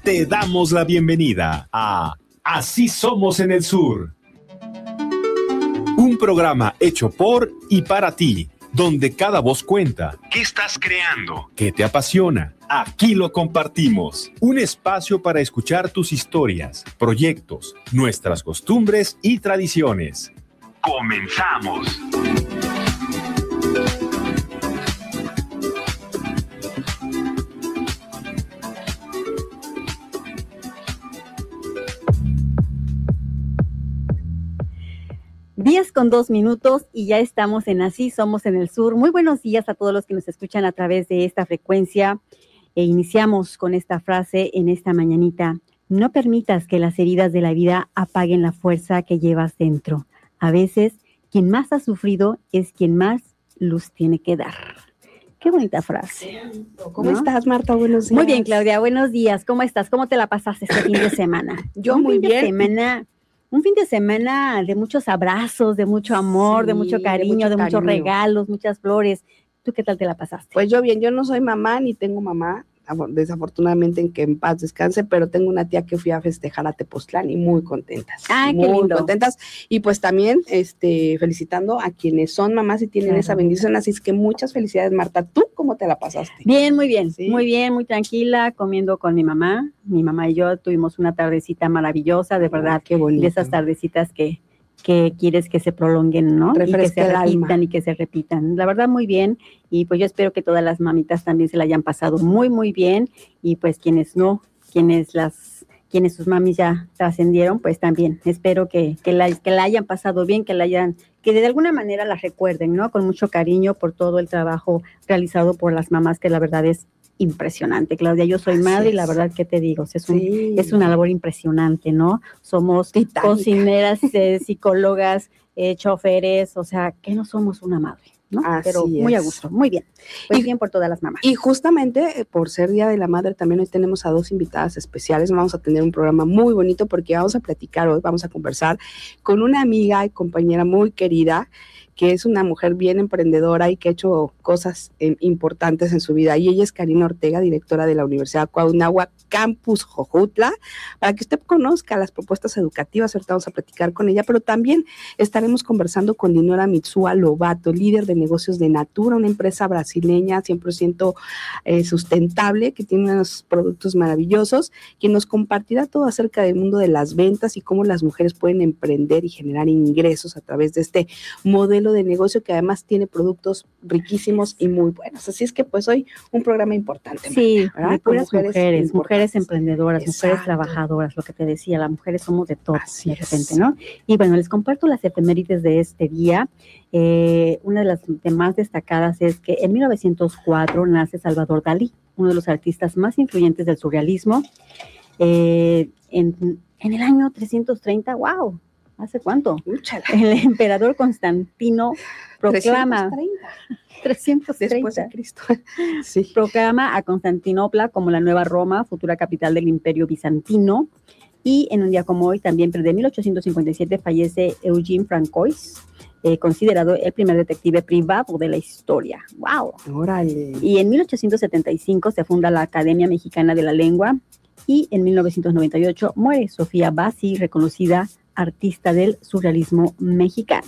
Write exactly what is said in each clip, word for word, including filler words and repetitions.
te damos la bienvenida a Así Somos en el Sur. Un programa hecho por y para ti, donde cada voz cuenta. ¿Qué estás creando? ¿Qué te apasiona? Aquí lo compartimos. Un espacio para escuchar tus historias, proyectos, nuestras costumbres y tradiciones. ¡Comenzamos! diez con dos minutos y ya estamos en Así Somos en el Sur. Muy buenos días a todos los que nos escuchan a través de esta frecuencia. E iniciamos con esta frase en esta mañanita. No permitas que las heridas de la vida apaguen la fuerza que llevas dentro. A veces, quien más ha sufrido es quien más luz tiene que dar. Qué bonita frase. ¿Cómo ¿no? estás, Marta? Buenos días. Muy bien, Claudia. Buenos días. ¿Cómo estás? ¿Cómo te la pasaste este fin de semana? Yo Un muy fin bien. De semana, un fin de semana de muchos abrazos, de mucho amor, sí, de mucho cariño, de, mucho de muchos cariño. regalos, muchas flores. ¿Tú qué tal te la pasaste? Pues yo bien, yo no soy mamá ni tengo mamá, desafortunadamente en que en paz descanse, pero tengo una tía que fui a festejar a Tepoztlán y muy contentas. Ah, muy qué lindo. contentas. Y pues también este, felicitando a quienes son mamás y tienen claro. esa bendición. Así es que muchas felicidades, Marta. ¿Tú cómo te la pasaste? Bien, muy bien, ¿Sí? muy bien, muy tranquila, comiendo con mi mamá. Mi mamá y yo tuvimos una tardecita maravillosa, de verdad. Ah, qué bonito. De esas tardecitas que que quieres que se prolonguen, ¿no? Refresca y que se repitan alma. y que se repitan. La verdad, muy bien. Y pues yo espero que todas las mamitas también se la hayan pasado muy, muy bien. Y pues quienes no, quienes las, quienes sus mamis ya trascendieron, pues también espero que, que, la, que la hayan pasado bien, que la hayan, que de alguna manera la recuerden, ¿no? Con mucho cariño por todo el trabajo realizado por las mamás, que la verdad es impresionante, Claudia. Yo soy Así madre es. y la verdad que te digo, es, un, sí. es una labor impresionante, ¿no? Somos Titánica. cocineras, eh, psicólogas, eh, choferes, o sea, que no somos una madre, ¿no? Así Pero muy es. a gusto, muy bien. Pues y, bien por todas las mamás. Y justamente por ser Día de la Madre, también hoy tenemos a dos invitadas especiales. Vamos a tener un programa muy bonito porque vamos a platicar hoy, vamos a conversar con una amiga y compañera muy querida, que es una mujer bien emprendedora y que ha hecho cosas eh, importantes en su vida. Y ella es Karina Ortega, directora de la Universidad Cuauhnáhuac Campus Jojutla, para que usted conozca las propuestas educativas. Ahorita vamos a platicar con ella, pero también estaremos conversando con Dinora Mitsua Lobato, líder de negocios de Natura, una empresa brasileña cien por ciento eh, sustentable, que tiene unos productos maravillosos, quien nos compartirá todo acerca del mundo de las ventas y cómo las mujeres pueden emprender y generar ingresos a través de este modelo de negocio que además tiene productos riquísimos y muy buenos. Así es que pues hoy un programa importante. Sí, ¿verdad? de puras mujeres, mujeres, mujeres emprendedoras, Exacto. mujeres trabajadoras, lo que te decía, las mujeres somos de todo, Así de repente, es. ¿no? Y bueno, les comparto las efemérides de este día. Eh, una de las de más destacadas es que en mil novecientos cuatro nace Salvador Dalí, uno de los artistas más influyentes del surrealismo. Eh, en, en el año trescientos treinta, wow, ¿hace cuánto? Úchala. El emperador Constantino proclama trescientos treinta después de Cristo. Sí. Proclama a Constantinopla como la nueva Roma, futura capital del Imperio Bizantino. Y en un día como hoy, también, pero de mil ochocientos cincuenta y siete, fallece Eugene Francois, eh, considerado el primer detective privado de la historia. ¡Wow! Órale. Y en mil ochocientos setenta y cinco se funda la Academia Mexicana de la Lengua. Y en mil novecientos noventa y ocho muere Sofía Bassi, reconocida artista del surrealismo mexicano.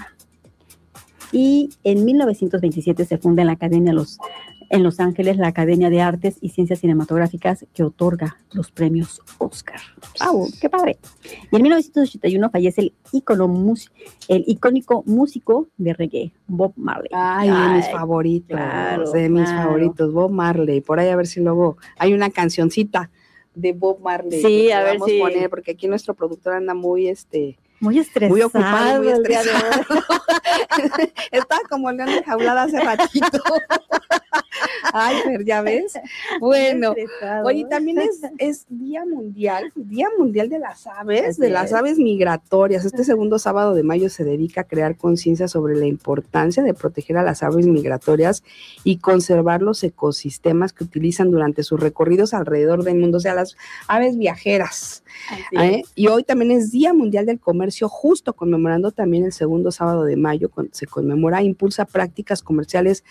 Y en mil novecientos veintisiete se funda en la Academia Los, en Los Ángeles la Academia de Artes y Ciencias Cinematográficas, que otorga los premios Oscar. ¡Wow! ¡Qué padre! Y en mil novecientos ochenta y uno fallece el, ícono mus, el icónico músico de reggae, Bob Marley. Ay, Ay de mis favoritos, claro, de mis claro. favoritos, Bob Marley. Por ahí a ver si luego hay una cancioncita de Bob Marley. Sí, a ver vamos si. poner, porque aquí nuestro productor anda muy, este... Muy estresado. Muy ocupado, muy estresado. Estaba como león enjaulada hace ratito. Ay, Fer, ¿ya ves? Bueno, oye, también es, es Día Mundial, Día Mundial de las Aves, Así de las es. aves migratorias. Este segundo sábado de mayo se dedica a crear conciencia sobre la importancia de proteger a las aves migratorias y conservar los ecosistemas que utilizan durante sus recorridos alrededor del mundo, o sea, las aves viajeras. ¿eh? Y hoy también es Día Mundial del Comercio Justo, conmemorando también el segundo sábado de mayo, se conmemora e impulsa prácticas comerciales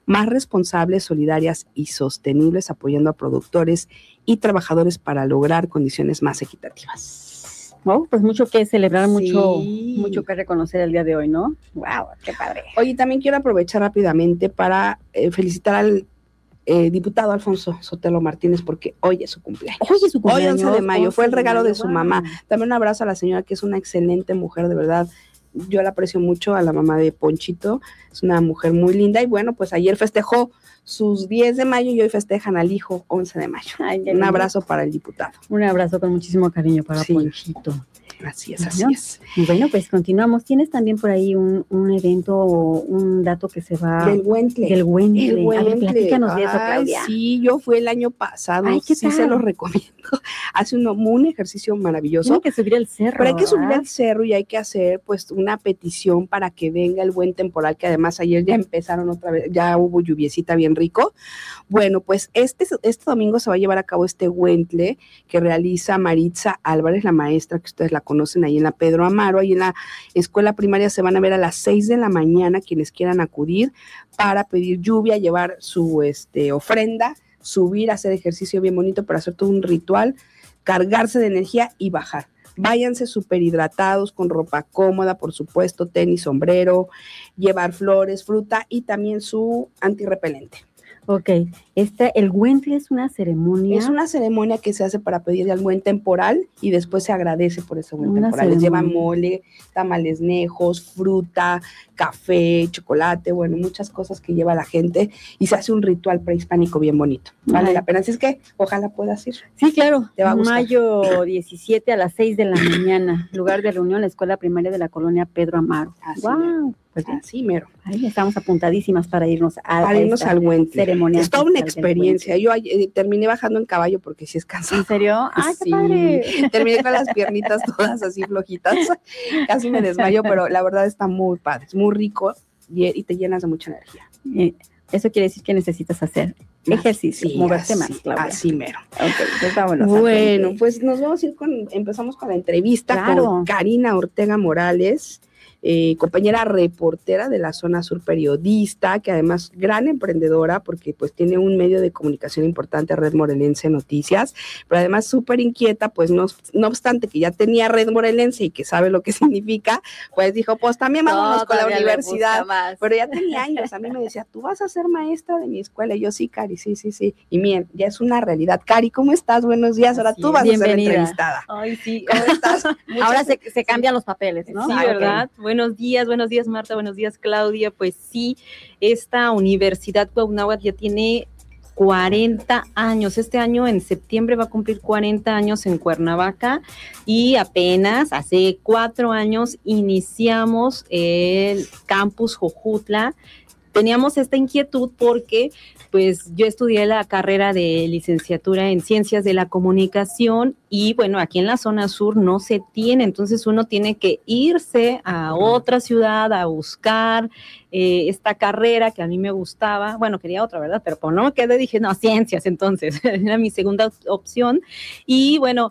más responsables, solidarias y sostenibles, apoyando a productores y trabajadores para lograr condiciones más equitativas. Oh, pues mucho que celebrar, Sí. mucho, mucho que reconocer el día de hoy, ¿no? Wow, qué padre. Oye, también quiero aprovechar rápidamente para eh, felicitar al eh, diputado Alfonso Sotelo Martínez, porque hoy es su cumpleaños. Hoy es su cumpleaños. Hoy, once de mayo, fue el regalo de su wow. mamá. También un abrazo a la señora, que es una excelente mujer, de verdad. Yo la aprecio mucho, a la mamá de Ponchito, es una mujer muy linda. Y bueno, pues ayer festejó sus diez de mayo y hoy festejan al hijo once de mayo. Ay, un abrazo para el diputado. Un abrazo con muchísimo cariño para Sí. Ponchito. Así es, así ¿No? es. Bueno, pues continuamos. Tienes también por ahí un, un evento o un dato que se va... Del Huentle. Del Huentle. El A ver, Huentle. platícanos de eso, Ay, Claudia. sí, yo fui el año pasado. Ay, ¿qué sí, tal? se los recomiendo. Hace un, un ejercicio maravilloso. Tiene que subir el cerro. Pero hay que subir ¿verdad? al cerro y hay que hacer pues una petición para que venga el buen temporal, que además ayer ya empezaron otra vez, ya hubo lluviecita bien rico. Bueno, pues este, este domingo se va a llevar a cabo este Huentle que realiza Maritza Álvarez, la maestra que ustedes la conocen ahí en la Pedro Amaro, ahí en la escuela primaria. Se van a ver a las seis de la mañana quienes quieran acudir para pedir lluvia, llevar su este, ofrenda, subir, hacer ejercicio bien bonito para hacer todo un ritual, cargarse de energía y bajar. Váyanse súper hidratados, con ropa cómoda, por supuesto, tenis, sombrero, llevar flores, fruta y también su antirrepelente. Ok, este, el Huentle es una ceremonia. Es una ceremonia que se hace para pedirle al buen temporal y después se agradece por ese buen Una temporal. Les lleva ceremonia. mole, tamales nejos, fruta, café, chocolate, bueno, muchas cosas que lleva la gente y se hace un ritual prehispánico bien bonito. Vale Ay. la pena. Así es que ojalá puedas ir. Sí, claro. Te va a gustar. Mayo diecisiete a las seis de la mañana. Lugar de reunión, la escuela primaria de la colonia Pedro Amaro. Así Wow. Pues bien, Así mero. ahí estamos apuntadísimas para irnos a, Para a irnos esta al Huentle. ceremonia. Es toda una ancestral del experiencia. Huentle. Yo eh, terminé bajando en caballo porque sí es cansado. ¿En serio? ¡Ay, qué Sí, padre! terminé con las piernitas todas así flojitas, casi me desmayo, pero la verdad está muy padre, es muy rico y, y te llenas de mucha energía. Eh, Eso quiere decir que necesitas hacer ejercicio, Sí, moverte así, más, Claudia. así mero. Ok, pues vámonos. al Bueno, Huentle. pues nos vamos a ir con, empezamos con la entrevista Claro. con Karina Ortega Morales, eh, compañera reportera de la Zona Sur, periodista, que además gran emprendedora porque pues tiene un medio de comunicación importante, Red Morelense Noticias, pero además súper inquieta, pues no, no obstante que ya tenía Red Morelense y que sabe lo que significa, pues dijo, pues también vámonos No, con la todavía le universidad. busca más. Pero ya tenía años, a mí me decía, tú vas a ser maestra de mi escuela. Y yo, sí, Cari, sí, sí, sí. Y miren, ya es una realidad. Cari, ¿cómo estás? Buenos días. Ahora Así tú es. vas a ser Bienvenida. entrevistada. Ay, sí. ¿Cómo estás? Ahora Muchas- se, se cambian los papeles, ¿no? Sí, Ah, ok. ¿verdad? Buenos días, buenos días, Marta, buenos días, Claudia. Pues sí, esta Universidad Cuauhnáhuac ya tiene cuarenta años. Este año, en septiembre, va a cumplir cuarenta años en Cuernavaca y apenas hace cuatro años iniciamos el campus Jojutla. Teníamos esta inquietud porque pues yo estudié la carrera de licenciatura en Ciencias de la Comunicación y bueno, aquí en la zona sur no se tiene, entonces uno tiene que irse a otra ciudad a buscar eh, esta carrera que a mí me gustaba, bueno, quería otra, ¿verdad? Pero como no me quedé, dije, no, Ciencias, entonces, era mi segunda opción y bueno,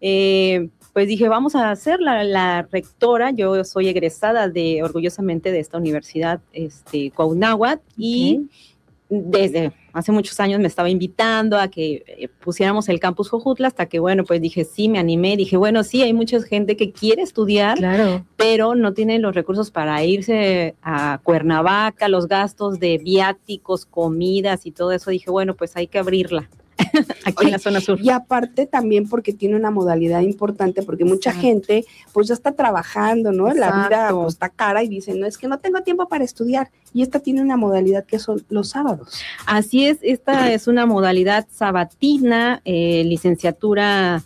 eh, pues dije, vamos a hacer la, la rectora, yo soy egresada de, orgullosamente, de esta universidad, este, Cuauhnáhuac, y Ok. desde hace muchos años me estaba invitando a que eh, pusiéramos el campus Jojutla, hasta que, bueno, pues dije, sí, me animé, dije, bueno, sí, hay mucha gente que quiere estudiar, Claro. pero no tienen los recursos para irse a Cuernavaca, los gastos de viáticos, comidas y todo eso, dije, bueno, pues hay que abrirla aquí Oye, en la zona sur. Y aparte también porque tiene una modalidad importante, porque mucha Exacto. gente pues ya está trabajando, ¿no? La vida Exacto. pues, está cara y dicen, no, es que no tengo tiempo para estudiar. Y esta tiene una modalidad que son los sábados. Así es, esta es una modalidad sabatina, eh, licenciatura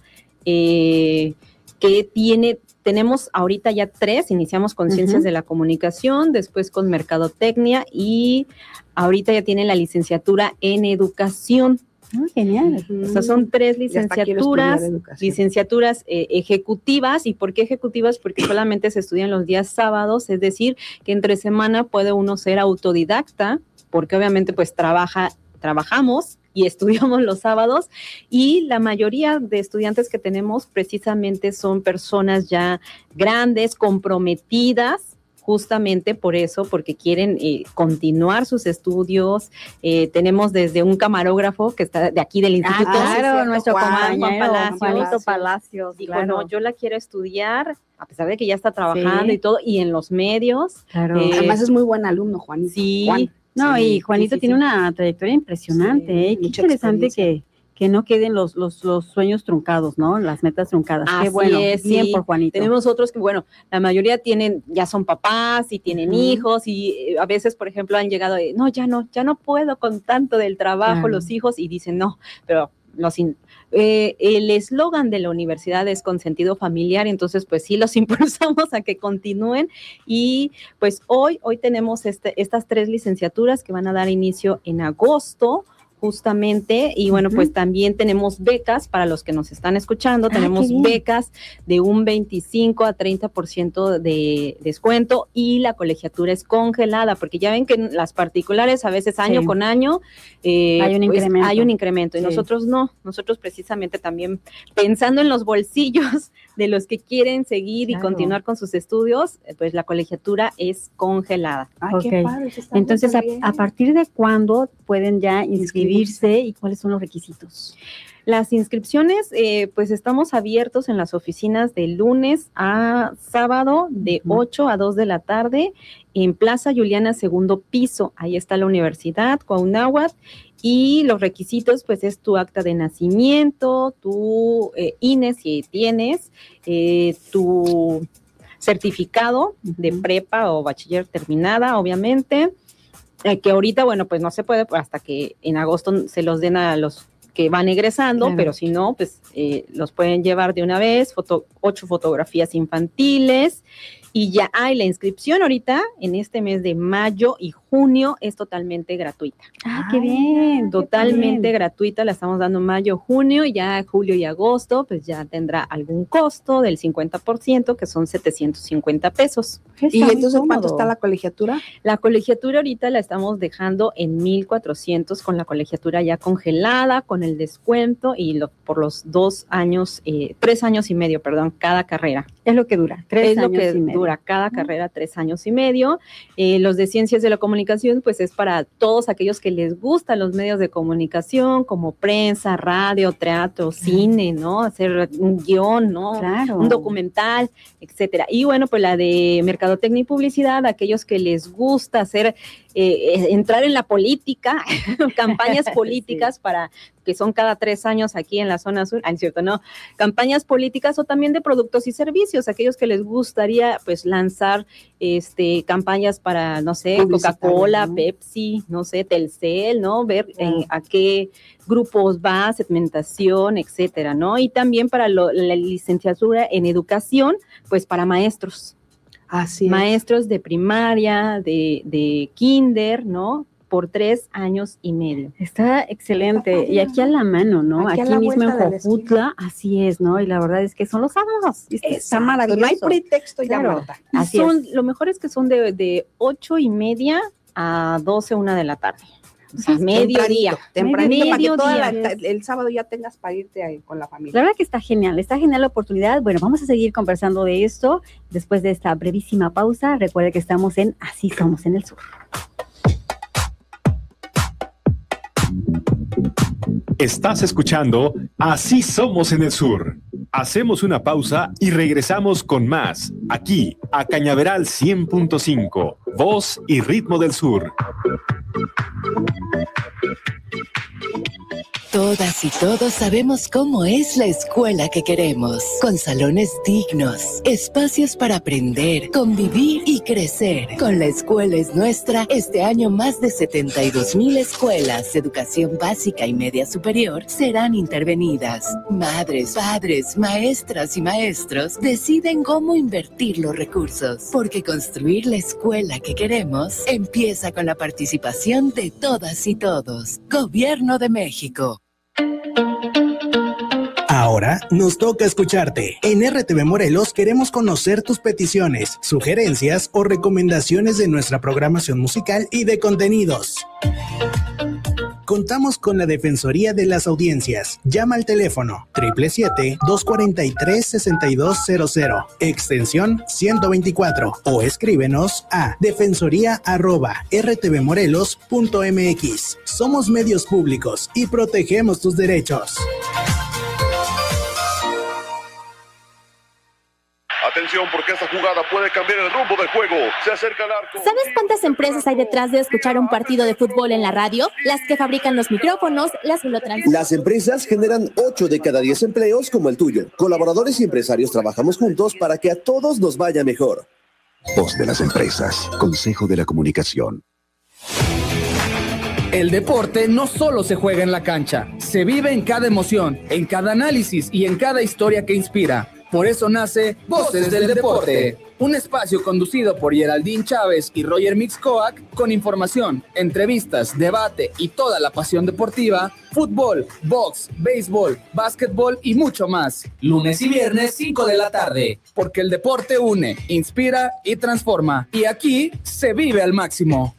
eh, que tiene, tenemos ahorita ya tres, iniciamos con Ujú. Ciencias de la Comunicación, después con Mercadotecnia y ahorita ya tiene la licenciatura en Educación. Ah, genial. O sea, son tres Ya hasta quiero estudiar licenciaturas, educación. licenciaturas eh, ejecutivas. ¿Y por qué ejecutivas? Porque solamente se estudian los días sábados, es decir, que entre semana puede uno ser autodidacta, porque obviamente pues trabaja, trabajamos y estudiamos los sábados, y la mayoría de estudiantes que tenemos precisamente son personas ya grandes, comprometidas justamente por eso, porque quieren eh, continuar sus estudios. Eh, tenemos desde un camarógrafo que está de aquí del instituto. Ah, claro, sí, nuestro Juan, compañero, Juan Palacios. Juanito Palacios, Dijo, claro. no, yo la quiero estudiar, a pesar de que ya está trabajando Sí. y todo, y en los medios. Claro. Eh, Además es muy buen alumno, Juanito. Sí. Juan. No, Sí, y Juanito sí, sí, tiene sí. una trayectoria impresionante, Sí, ¿eh? Qué mucha interesante experiencia. que, que no queden los, los, los sueños truncados, ¿no? Las metas truncadas. Así Qué bueno, es, bien sí. por Juanito. Tenemos otros que, bueno, la mayoría tienen, ya son papás y tienen Ujú. hijos y eh, a veces, por ejemplo, han llegado de, no, ya no, ya no puedo con tanto del trabajo, Claro. los hijos, y dicen, no, pero los in- eh, el eslogan de la universidad es con sentido familiar, entonces pues sí los impulsamos a que continúen y pues hoy, hoy tenemos este, estas tres licenciaturas que van a dar inicio en agosto, justamente, y bueno, Ujú. pues también tenemos becas para los que nos están escuchando, Ah, tenemos qué bien. becas de un veinticinco a treinta por ciento de descuento y la colegiatura es congelada, porque ya ven que en las particulares a veces año Sí. con año eh, Hay un pues, incremento. hay un incremento y Sí. nosotros no, nosotros precisamente también pensando en los bolsillos de los que quieren seguir Claro. y continuar con sus estudios, eh, pues la colegiatura es congelada. Ay, Ok. qué padre. eso está Entonces, muy a, bien. a partir de cuándo pueden ya inscribirse y cuáles son los requisitos? Las inscripciones, eh, pues estamos abiertos en las oficinas de lunes a sábado de Ujú. ocho a dos de la tarde en Plaza Juliana, segundo piso. Ahí está la universidad, Cuauhnáhuac. Y los requisitos, pues es tu acta de nacimiento, tu eh, I N E si tienes, eh, tu certificado de Ujú. prepa o bachiller terminada, obviamente, eh, que ahorita, bueno, pues no se puede hasta que en agosto se los den a los que van egresando, Claro. pero si no, pues eh, los pueden llevar de una vez, foto, ocho fotografías infantiles y ya hay la inscripción ahorita en este mes de mayo y junio es totalmente gratuita. Ah, qué Ay, bien. Totalmente bien. gratuita, la estamos dando mayo, junio, y ya julio y agosto, pues ya tendrá algún costo del cincuenta por ciento, que son setecientos cincuenta pesos. Está ¿Y muy entonces cuánto cómodo. está la colegiatura? La colegiatura ahorita la estamos dejando en mil cuatrocientos con la colegiatura ya congelada, con el descuento y lo, por los dos años, eh, tres años y medio, perdón, cada carrera. Es lo que dura, tres es lo años que y medio. dura cada carrera, tres años y medio. Eh, los de ciencias de la comunicación, pues es para todos aquellos que les gustan los medios de comunicación, como prensa, radio, teatro, cine, ¿no? Hacer un guión, ¿no? Claro. Un documental, etcétera. Y bueno, pues la de mercadotecnia y publicidad, aquellos que les gusta hacer, eh, entrar en la política, campañas políticas Sí. para que son cada tres años aquí en la zona sur, ah, es cierto, no, campañas políticas o también de productos y servicios, aquellos que les gustaría pues lanzar este campañas para, no sé, Coca-Cola, ¿no? Pepsi, no sé, Telcel, ¿no? Ver en, a qué grupos va, segmentación, etcétera, ¿no? Y también para lo, la licenciatura en educación, pues para maestros, Así es. maestros de primaria, de, de kinder, ¿no? Por tres años y medio. Está excelente. Está padre, Y aquí a la mano, ¿no? Aquí Aquí, a la mismo en vuelta de la esquina. Jojutla, así es, ¿no? Y la verdad es que son los sábados. y Está Exacto, maravilloso. No hay pretexto ya, Claro. Marta. Y Así son, es. lo mejor es que son de, de ocho y media a doce, una de la tarde. O sea, mediodía. Tempranito, para que toda la- Mediodía. el sábado ya tengas para irte ahí con la La familia. verdad que está genial, está genial la oportunidad. Bueno, vamos a seguir conversando de esto después de esta brevísima pausa. Recuerde que estamos en Así Somos en el Sur. Estás escuchando Así Somos en el Sur. Hacemos una pausa y regresamos con más, aquí, a Cañaveral cien punto cinco, voz y ritmo del sur. Todas y todos sabemos cómo es la escuela que queremos, con salones dignos, espacios para aprender, convivir y crecer. Con La Escuela es Nuestra, este año más de setenta y dos mil escuelas de educación básica y media superior serán intervenidas. Madres, padres, maestras y maestros deciden cómo invertir los recursos, porque construir la escuela que queremos empieza con la participación de todas y todos. Gobierno de México. Ahora nos toca escucharte. En R T V Morelos queremos conocer tus peticiones, sugerencias o recomendaciones de nuestra programación musical y de contenidos. Contamos con la Defensoría de las Audiencias. Llama al teléfono siete siete siete, dos cuatro tres, seis dos cero cero, extensión ciento veinticuatro, o escríbenos a defensoría arroba r t v morelos punto m x. Somos medios públicos y protegemos tus derechos. Atención, porque esta jugada puede cambiar el rumbo del juego. Se acerca el arco. ¿Sabes cuántas empresas hay detrás de escuchar un partido de fútbol en la radio? Las que fabrican los micrófonos, las que lo transmiten. Las empresas generan ocho de cada diez empleos como el tuyo. Colaboradores y empresarios trabajamos juntos para que a todos nos vaya mejor. Voz de las empresas. Consejo de la Comunicación. El deporte no solo se juega en la cancha, se vive en cada emoción, en cada análisis y en cada historia que inspira. Por eso nace Voces del Deporte, un espacio conducido por Geraldine Chávez y Roger Mixcoac, con información, entrevistas, debate y toda la pasión deportiva, fútbol, box, béisbol, básquetbol y mucho más. Lunes y viernes, cinco de la tarde, porque el deporte une, inspira y transforma. Y aquí se vive al máximo.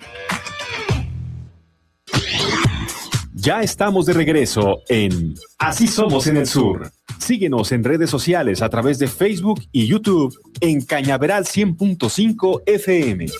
Ya estamos de regreso en Así Somos en el Sur. Síguenos en redes sociales a través de Facebook y YouTube en Cañaveral cien punto cinco F M.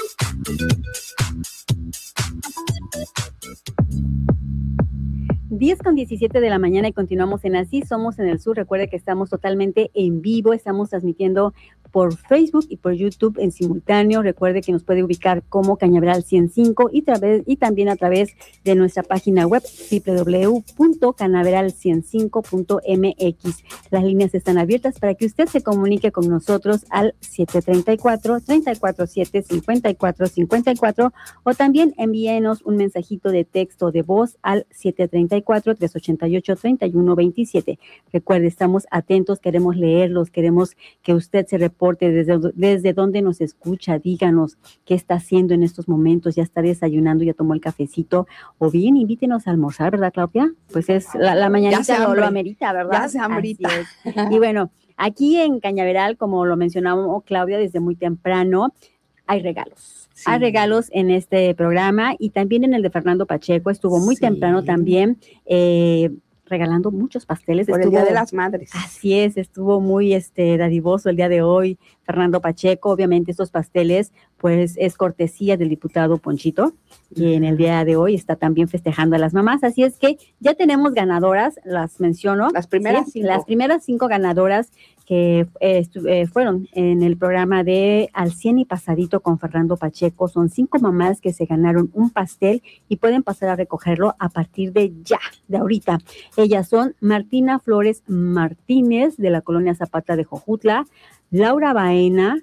diez con diecisiete de la mañana y continuamos en Así Somos en el Sur. Recuerde que estamos totalmente en vivo, estamos transmitiendo por Facebook y por YouTube en simultáneo. Recuerde que nos puede ubicar como Cañaveral ciento cinco y, través, y también a través de nuestra página web doble u doble u doble u punto cañaveral ciento cinco punto m x. Las líneas están abiertas para que usted se comunique con nosotros al siete tres cuatro, tres cuatro siete, cinco cuatro cinco cuatro o también envíenos un mensajito de texto o de voz al siete tres cuatro, tres ocho ocho, tres uno dos siete. Recuerde, estamos atentos, queremos leerlos, queremos que usted se reporte desde, desde dónde nos escucha, díganos qué está haciendo en estos momentos, ya está desayunando, ya tomó el cafecito, o bien invítenos a almorzar, ¿verdad, Claudia? Pues es la, la mañanita lo, lo amerita, ¿verdad? Ya se hambrita. Y bueno, aquí en Cañaveral, como lo mencionamos Claudia, desde muy temprano, hay regalos. Sí. Hay regalos en este programa y también en el de Fernando Pacheco, estuvo muy sí. temprano también, eh, regalando muchos pasteles. Por estuvo, el Día de las Madres. Así es, estuvo muy este, dadivoso el día de hoy Fernando Pacheco. Obviamente estos pasteles, pues es cortesía del diputado Ponchito, que en el día de hoy está también festejando a las mamás. Así es que ya tenemos ganadoras, las menciono. Las primeras ¿sí? cinco. Las primeras cinco ganadoras que eh, eh, fueron en el programa de Al cien y Pasadito con Fernando Pacheco. Son cinco mamás que se ganaron un pastel y pueden pasar a recogerlo a partir de ya, de ahorita. Ellas son Martina Flores Martínez, de la colonia Zapata de Jojutla, Laura Baena,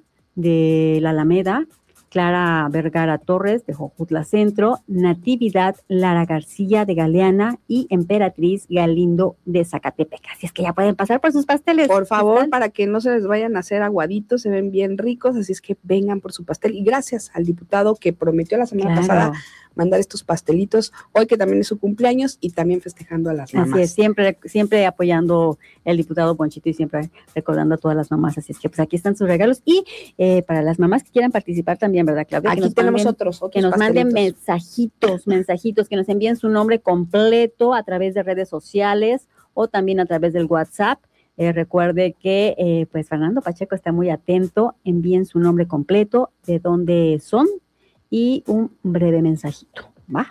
de la Alameda, Clara Vergara Torres, de Jojutla Centro, Natividad Lara García, de Galeana, y Emperatriz Galindo, de Zacatepec. Así es que ya pueden pasar por sus pasteles. Por favor, ¿están? Para que no se les vayan a hacer aguaditos, se ven bien ricos, así es que vengan por su pastel. Y gracias al diputado que prometió la semana claro. pasada mandar estos pastelitos, hoy que también es su cumpleaños y también festejando a las mamás. Así es, siempre, siempre apoyando el diputado Ponchito y siempre recordando a todas las mamás, así es que pues aquí están sus regalos y eh, para las mamás que quieran participar también, ¿verdad, Claudia? Aquí que nos tenemos manden, otros, otros que nos pastelitos. manden mensajitos, mensajitos, que nos envíen su nombre completo a través de redes sociales o también a través del WhatsApp. Eh, recuerde que eh, pues Fernando Pacheco está muy atento, envíen su nombre completo, de dónde son, y un breve mensajito, ¿va?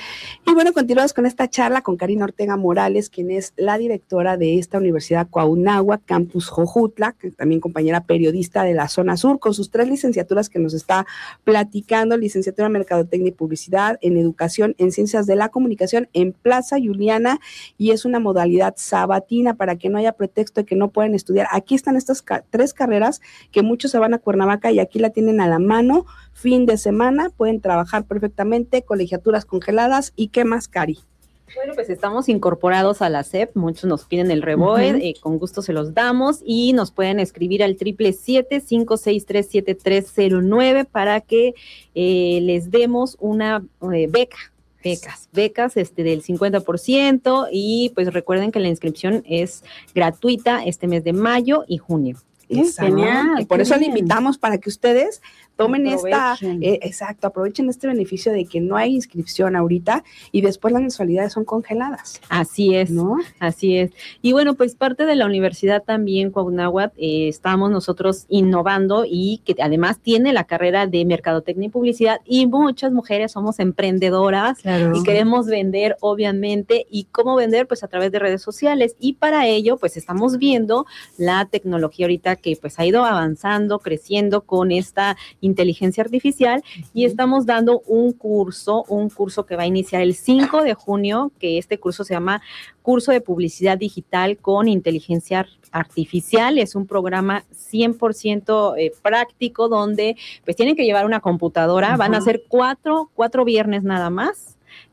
Y bueno, continuamos con esta charla con Karina Ortega Morales, quien es la directora de esta Universidad Cuauhnáhuac, Campus Jojutla, que también compañera periodista de la zona sur, con sus tres licenciaturas que nos está platicando: licenciatura en Mercadotecnia y Publicidad, en Educación, en Ciencias de la Comunicación, en Plaza Juliana, y es una modalidad sabatina para que no haya pretexto de que no pueden estudiar. Aquí están estas ca- tres carreras que muchos se van a Cuernavaca y aquí la tienen a la mano, fin de semana, pueden trabajar perfectamente, colegiaturas congeladas. ¿Y qué más, Cari? Bueno, pues estamos incorporados a la S E P, muchos nos piden el REBOED, uh-huh. eh, con gusto se los damos y nos pueden escribir al triple siete, cinco seis tres, siete tres cero nueve para que eh, les demos una eh, beca. Becas, becas este del cincuenta por ciento y pues recuerden que la inscripción es gratuita este mes de mayo y junio. Exacto. Genial, Por qué eso le bien. invitamos para que ustedes tomen esta, Aprovechen. eh, exacto, aprovechen este beneficio de que no hay inscripción ahorita y después las mensualidades son congeladas. Así es, ¿no? Así es. Y bueno, pues parte de la universidad también, Cuauhnáhuac, eh, estamos nosotros innovando y que además tiene la carrera de Mercadotecnia y Publicidad y muchas mujeres somos emprendedoras Claro. y queremos vender, obviamente, y cómo vender, pues a través de redes sociales. Y para ello, pues estamos viendo la tecnología ahorita que pues ha ido avanzando, creciendo con esta inteligencia artificial y estamos dando un curso, un curso que va a iniciar el cinco de junio, que este curso se llama Curso de Publicidad Digital con Inteligencia Artificial. Es un programa cien por ciento eh, práctico donde pues tienen que llevar una computadora. Van a ser cuatro, cuatro viernes nada más,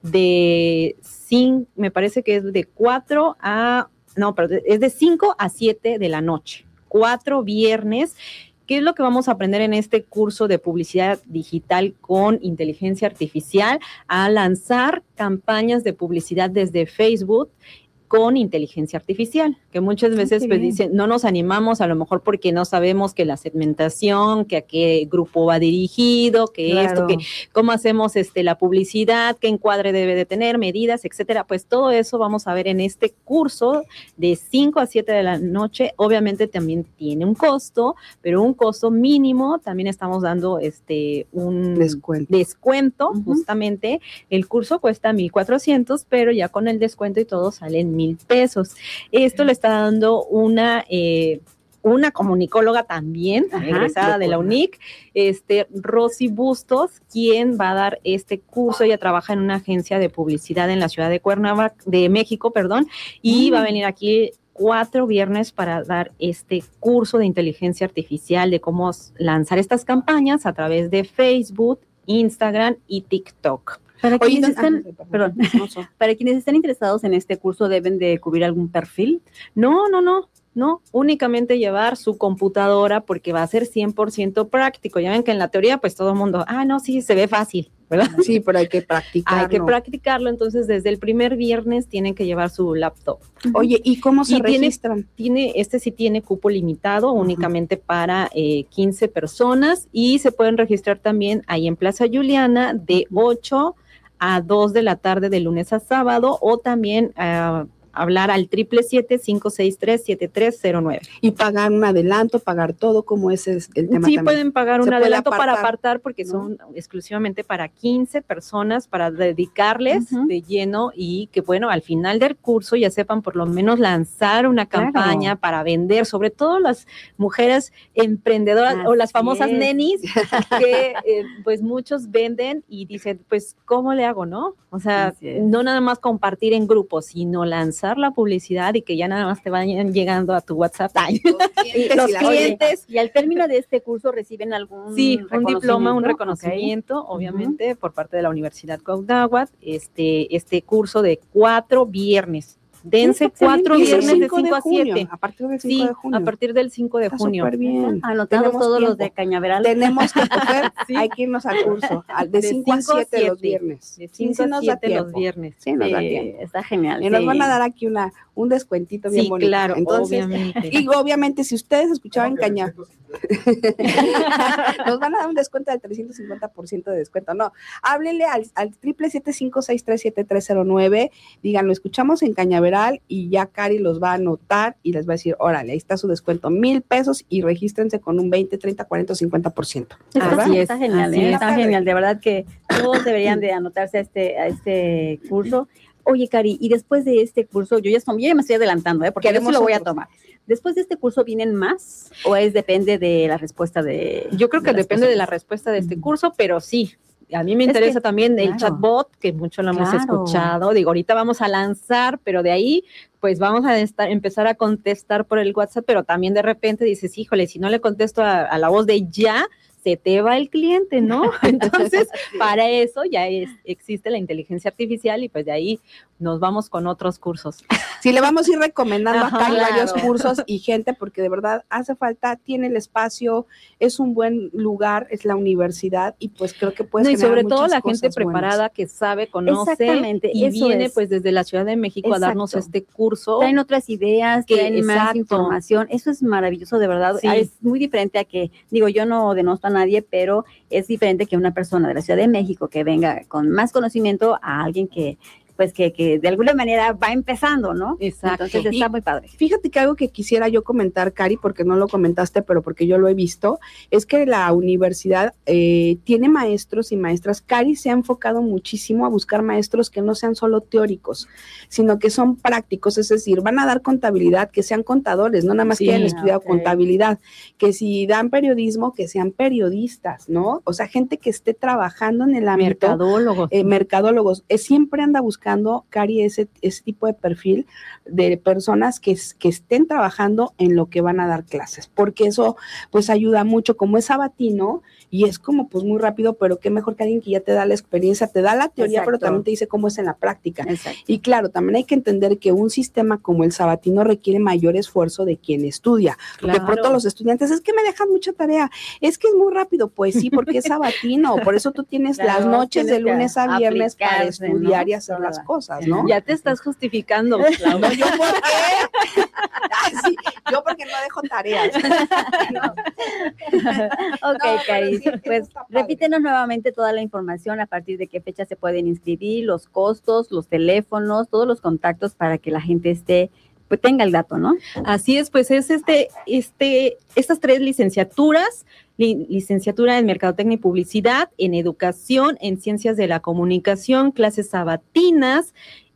de cinco, me parece que es de cuatro a, no, pero es de cinco a siete de la noche. Cuatro viernes. ¿Qué es lo que vamos a aprender en este curso de publicidad digital con inteligencia artificial? A lanzar campañas de publicidad desde Facebook con inteligencia artificial, que muchas veces Qué pues bien. dicen, no nos animamos a lo mejor porque no sabemos que la segmentación, que a qué grupo va dirigido, que Claro. esto, que cómo hacemos este la publicidad, qué encuadre debe de tener, medidas, etcétera. Pues todo eso vamos a ver en este curso de cinco a siete de la noche. Obviamente también tiene un costo, pero un costo mínimo. También estamos dando este un Descuento. descuento, Ujú. justamente. El curso cuesta mil cuatrocientos, pero ya con el descuento y todo salen mil pesos. Esto le está dando una, eh, una comunicóloga también, Ajá, egresada de la UNIC, este, Rosy Bustos, quien va a dar este curso. Ella trabaja en una agencia de publicidad en la ciudad de Cuernavaca, de México, perdón, y Mm. va a venir aquí cuatro viernes para dar este curso de inteligencia artificial, de cómo lanzar estas campañas a través de Facebook, Instagram y TikTok. Para Oye, quienes ah, están, perdón. perdón, para quienes están interesados en este curso, ¿deben de cubrir algún perfil? No, no, no, no, únicamente llevar su computadora porque va a ser cien por ciento práctico. Ya ven que en la teoría pues todo el mundo, ah, no, sí, se ve fácil, ¿verdad? Sí, pero hay que practicar. Hay que practicarlo, entonces desde el primer viernes tienen que llevar su laptop. Oye, ¿y cómo se Y tiene- registran? Tiene, este sí tiene cupo limitado, únicamente para eh, quince personas, y se pueden registrar también ahí en Plaza Juliana de ocho a dos de la tarde de lunes a sábado, o también ah, hablar al siete siete siete, cinco seis tres, siete tres cero nueve. Y pagar un adelanto, pagar todo, como ese es el tema Sí, también. pueden pagar un Se puede adelanto para apartar, apartar porque ¿no? son exclusivamente para quince personas, para dedicarles Ujú. de lleno, y que bueno, al final del curso ya sepan por lo menos lanzar una Claro. campaña para vender, sobre todo las mujeres emprendedoras o las Así famosas es. nenis que eh, pues muchos venden y dicen, pues ¿cómo le hago, no? O sea, Así es. no nada más compartir en grupos, sino lanzar la publicidad y que ya nada más te vayan llegando a tu WhatsApp. Ay, los y la- clientes. Y al término de este curso reciben algún Sí, un diploma, un reconocimiento? reconocimiento, obviamente, por parte de la Universidad Cuauhnáhuac, este, este curso de cuatro viernes. Dense Sí, excelente. cuatro Y es el viernes de cinco cinco a junio, siete. A partir del cinco Sí, de junio. a partir del cinco de Está junio. súper bien. Anotados Tenemos todos los tiempo. de Cañaveral. Tenemos que coger, Sí. hay que irnos al curso, al de De cinco a cinco a siete los siete. viernes. De Sí, cinco sí a nos da siete los tiempo. viernes. Sí, nos da Sí, tiempo. está genial. Y nos sí. van a dar aquí una, un descuentito bien Sí, bonito. claro, Entonces, obviamente. y obviamente, si ustedes escuchaban Caña, nos van a dar un descuento del trescientos cincuenta por ciento de descuento. No, háblenle al, al siete siete siete, cinco seis tres, siete tres cero nueve, díganlo, escuchamos en Cañaveral, y ya Cari los va a anotar y les va a decir, órale, ahí está su descuento, mil pesos, y regístrense con un veinte, treinta, cuarenta o cincuenta por ciento. Está, Así es, está genial, así ¿eh? es. Está genial. De verdad que todos deberían de anotarse a este, a este curso. Oye, Cari, y después de este curso, yo ya, estoy- yo ya me estoy adelantando, ¿eh? Porque yo sí Queremos lo voy a otros. tomar. ¿Después de este curso vienen más o es depende de la respuesta de...? Yo creo que las depende de la personas? respuesta de este curso, pero sí. A mí me Es interesa que, también el claro. chatbot, que mucho lo hemos Claro. escuchado. Digo, ahorita vamos a lanzar, pero de ahí, pues vamos a estar, empezar a contestar por el WhatsApp, pero también de repente dices, híjole, si no le contesto a, a la voz de ya, se te va el cliente, ¿no? Entonces, para eso ya es, existe la inteligencia artificial, y pues de ahí nos vamos con otros cursos. Sí, le vamos a ir recomendando Ajá, acá claro. varios cursos y gente, porque de verdad hace falta, tiene el espacio, es un buen lugar, es la universidad y pues creo que puede No, y generar sobre todo muchas la gente cosas preparada buenas. que sabe, conoce Exactamente, y eso viene es. pues desde la Ciudad de México a darnos Exacto. este curso. Traen otras ideas, Que- traen más exacto. información. Eso es maravilloso, de verdad. Sí. Es muy diferente a que, digo, yo no denosto a nadie, pero es diferente que una persona de la Ciudad de México que venga con más conocimiento a alguien que, pues, que, que de alguna manera va empezando, ¿no? Exacto. Entonces está Y muy padre. Fíjate que algo que quisiera yo comentar, Cari, porque no lo comentaste, pero porque yo lo he visto, es que la universidad eh, tiene maestros y maestras. Cari se ha enfocado muchísimo a buscar maestros que no sean solo teóricos, sino que son prácticos, es decir, van a dar contabilidad, que sean contadores, no nada más Sí, que hayan estudiado ok. contabilidad, que si dan periodismo, que sean periodistas, ¿no? O sea, gente que esté trabajando en el ámbito. Mercadólogos. Eh, mercadólogos, eh, siempre anda buscando, Cari, ese, ese tipo de perfil de personas que, es- que estén trabajando en lo que van a dar clases, porque eso pues ayuda mucho, como es sabatino y es como pues muy rápido, pero qué mejor que alguien que ya te da la experiencia, te da la teoría, pero Exacto. también te dice cómo es en la práctica. Exacto. Y claro, también hay que entender que un sistema como el sabatino requiere mayor esfuerzo de quien estudia, porque Claro. pronto los estudiantes, es que me dejan mucha tarea, es que es muy rápido, pues sí, porque es sabatino, por eso tú tienes Claro, las noches de tienes que lunes a viernes para aplicarse, ¿no? estudiar y hacer Toda. las cosas, ¿no? Ya te estás justificando, Clau. No, yo por qué. Ah, sí, yo porque no dejo tareas. Ok, pero Cari, sí, pues está padre. repítenos nuevamente toda la información, a partir de qué fecha se pueden inscribir, los costos, los teléfonos, todos los contactos para que la gente esté, pues tenga el dato, ¿no? Así es, pues es este, este, estas tres licenciaturas, li- licenciatura en Mercadotecnia y Publicidad, en Educación, en Ciencias de la Comunicación, clases sabatinas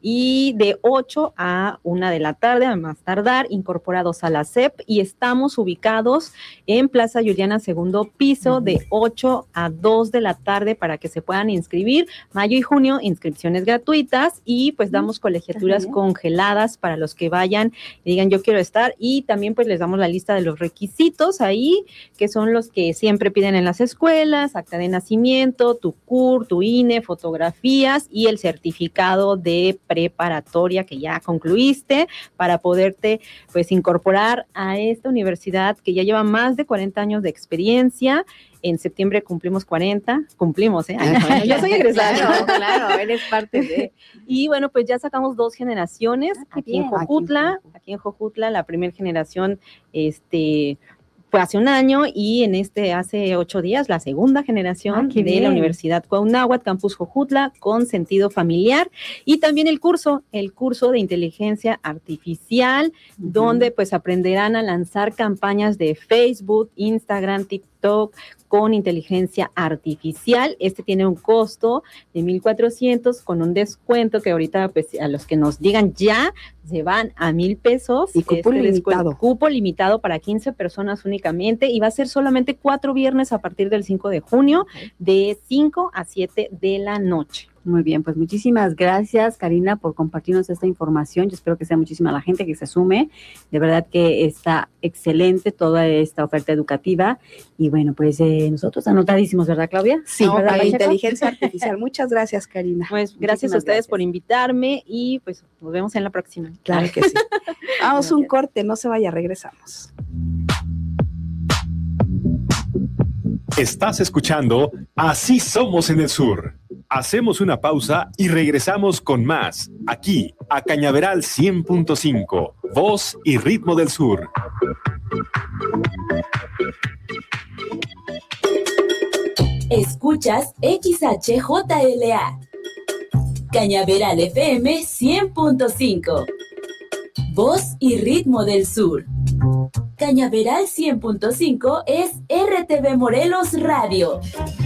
y de ocho a una de la tarde, a más tardar, incorporados a la S E P, y estamos ubicados en Plaza Juliana, segundo piso, de ocho a dos de la tarde para que se puedan inscribir. Mayo y junio, inscripciones gratuitas, y pues damos colegiaturas bien. congeladas para los que vayan y digan yo quiero estar, y también pues les damos la lista de los requisitos ahí, que son los que siempre piden en las escuelas: acta de nacimiento, tu C U R, tu I N E, fotografías y el certificado de preparatoria que ya concluiste, para poderte pues incorporar a esta universidad que ya lleva más de cuarenta años de experiencia. En septiembre cumplimos cuarenta, cumplimos, ¿eh? Ay, no, yo soy egresada. Claro, claro, eres parte de... Y bueno, pues ya sacamos dos generaciones Ah, qué aquí en bien. Jojutla, aquí en Jojutla, la primera generación, este, fue hace un año, y en este hace ocho días la segunda generación Ah, qué de bien. la Universidad Cuauhnáhuac, Campus Jojutla, con sentido familiar, y también el curso, el curso de inteligencia artificial, Ujú. donde pues aprenderán a lanzar campañas de Facebook, Instagram, TikTok con inteligencia artificial. Este tiene un costo de mil cuatrocientos con un descuento que ahorita pues a los que nos digan ya se van a mil pesos. Y cupo Este descuento- limitado. Cupo limitado para quince personas únicamente, y va a ser solamente cuatro viernes a partir del cinco de junio, de cinco a siete de la noche. Muy bien, pues muchísimas gracias, Karina, por compartirnos esta información. Yo espero que sea muchísima la gente que se sume. De verdad que está excelente toda esta oferta educativa. Y bueno, pues eh, nosotros anotadísimos, ¿verdad, Claudia? Sí, ¿Verdad, para la Pacheco? inteligencia artificial. Muchas gracias, Karina. Pues gracias Muchísimas a ustedes gracias. por invitarme, y pues nos vemos en la próxima. Claro que sí. Vamos a un corte, no se vaya, regresamos. Estás escuchando Así Somos en el Sur. Hacemos una pausa y regresamos con más, aquí, a Cañaveral cien punto cinco, voz y ritmo del sur. Escuchas X H J L A, Cañaveral F M cien punto cinco, voz y ritmo del sur. Cañaveral cien punto cinco es R T V Morelos Radio.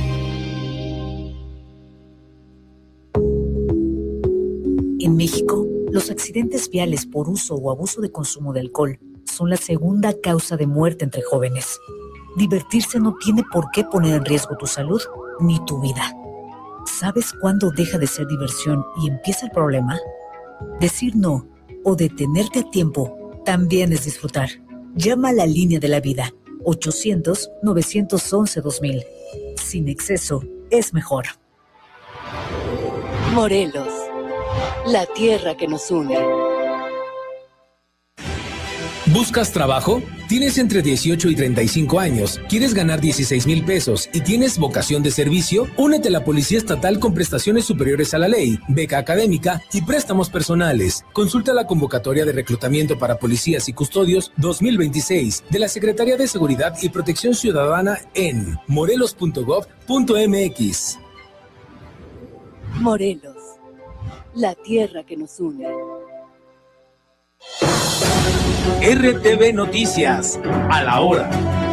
En México, los accidentes viales por uso o abuso de consumo de alcohol son la segunda causa de muerte entre jóvenes. Divertirse no tiene por qué poner en riesgo tu salud ni tu vida. ¿Sabes cuándo deja de ser diversión y empieza el problema? Decir no o detenerte a tiempo también es disfrutar. Llama a la línea de la vida, ochocientos, novecientos once, dos mil. Sin exceso, es mejor. Morelos. la tierra que nos une. ¿Buscas trabajo? ¿Tienes entre dieciocho y treinta y cinco años? ¿Quieres ganar dieciséis mil pesos y tienes vocación de servicio? Únete a la Policía Estatal con prestaciones superiores a la ley, beca académica y préstamos personales. Consulta la convocatoria de reclutamiento para policías y custodios dos mil veintiséis de la Secretaría de Seguridad y Protección Ciudadana en morelos punto gob punto mx. Morelos, la tierra que nos une. R T V Noticias, a la hora.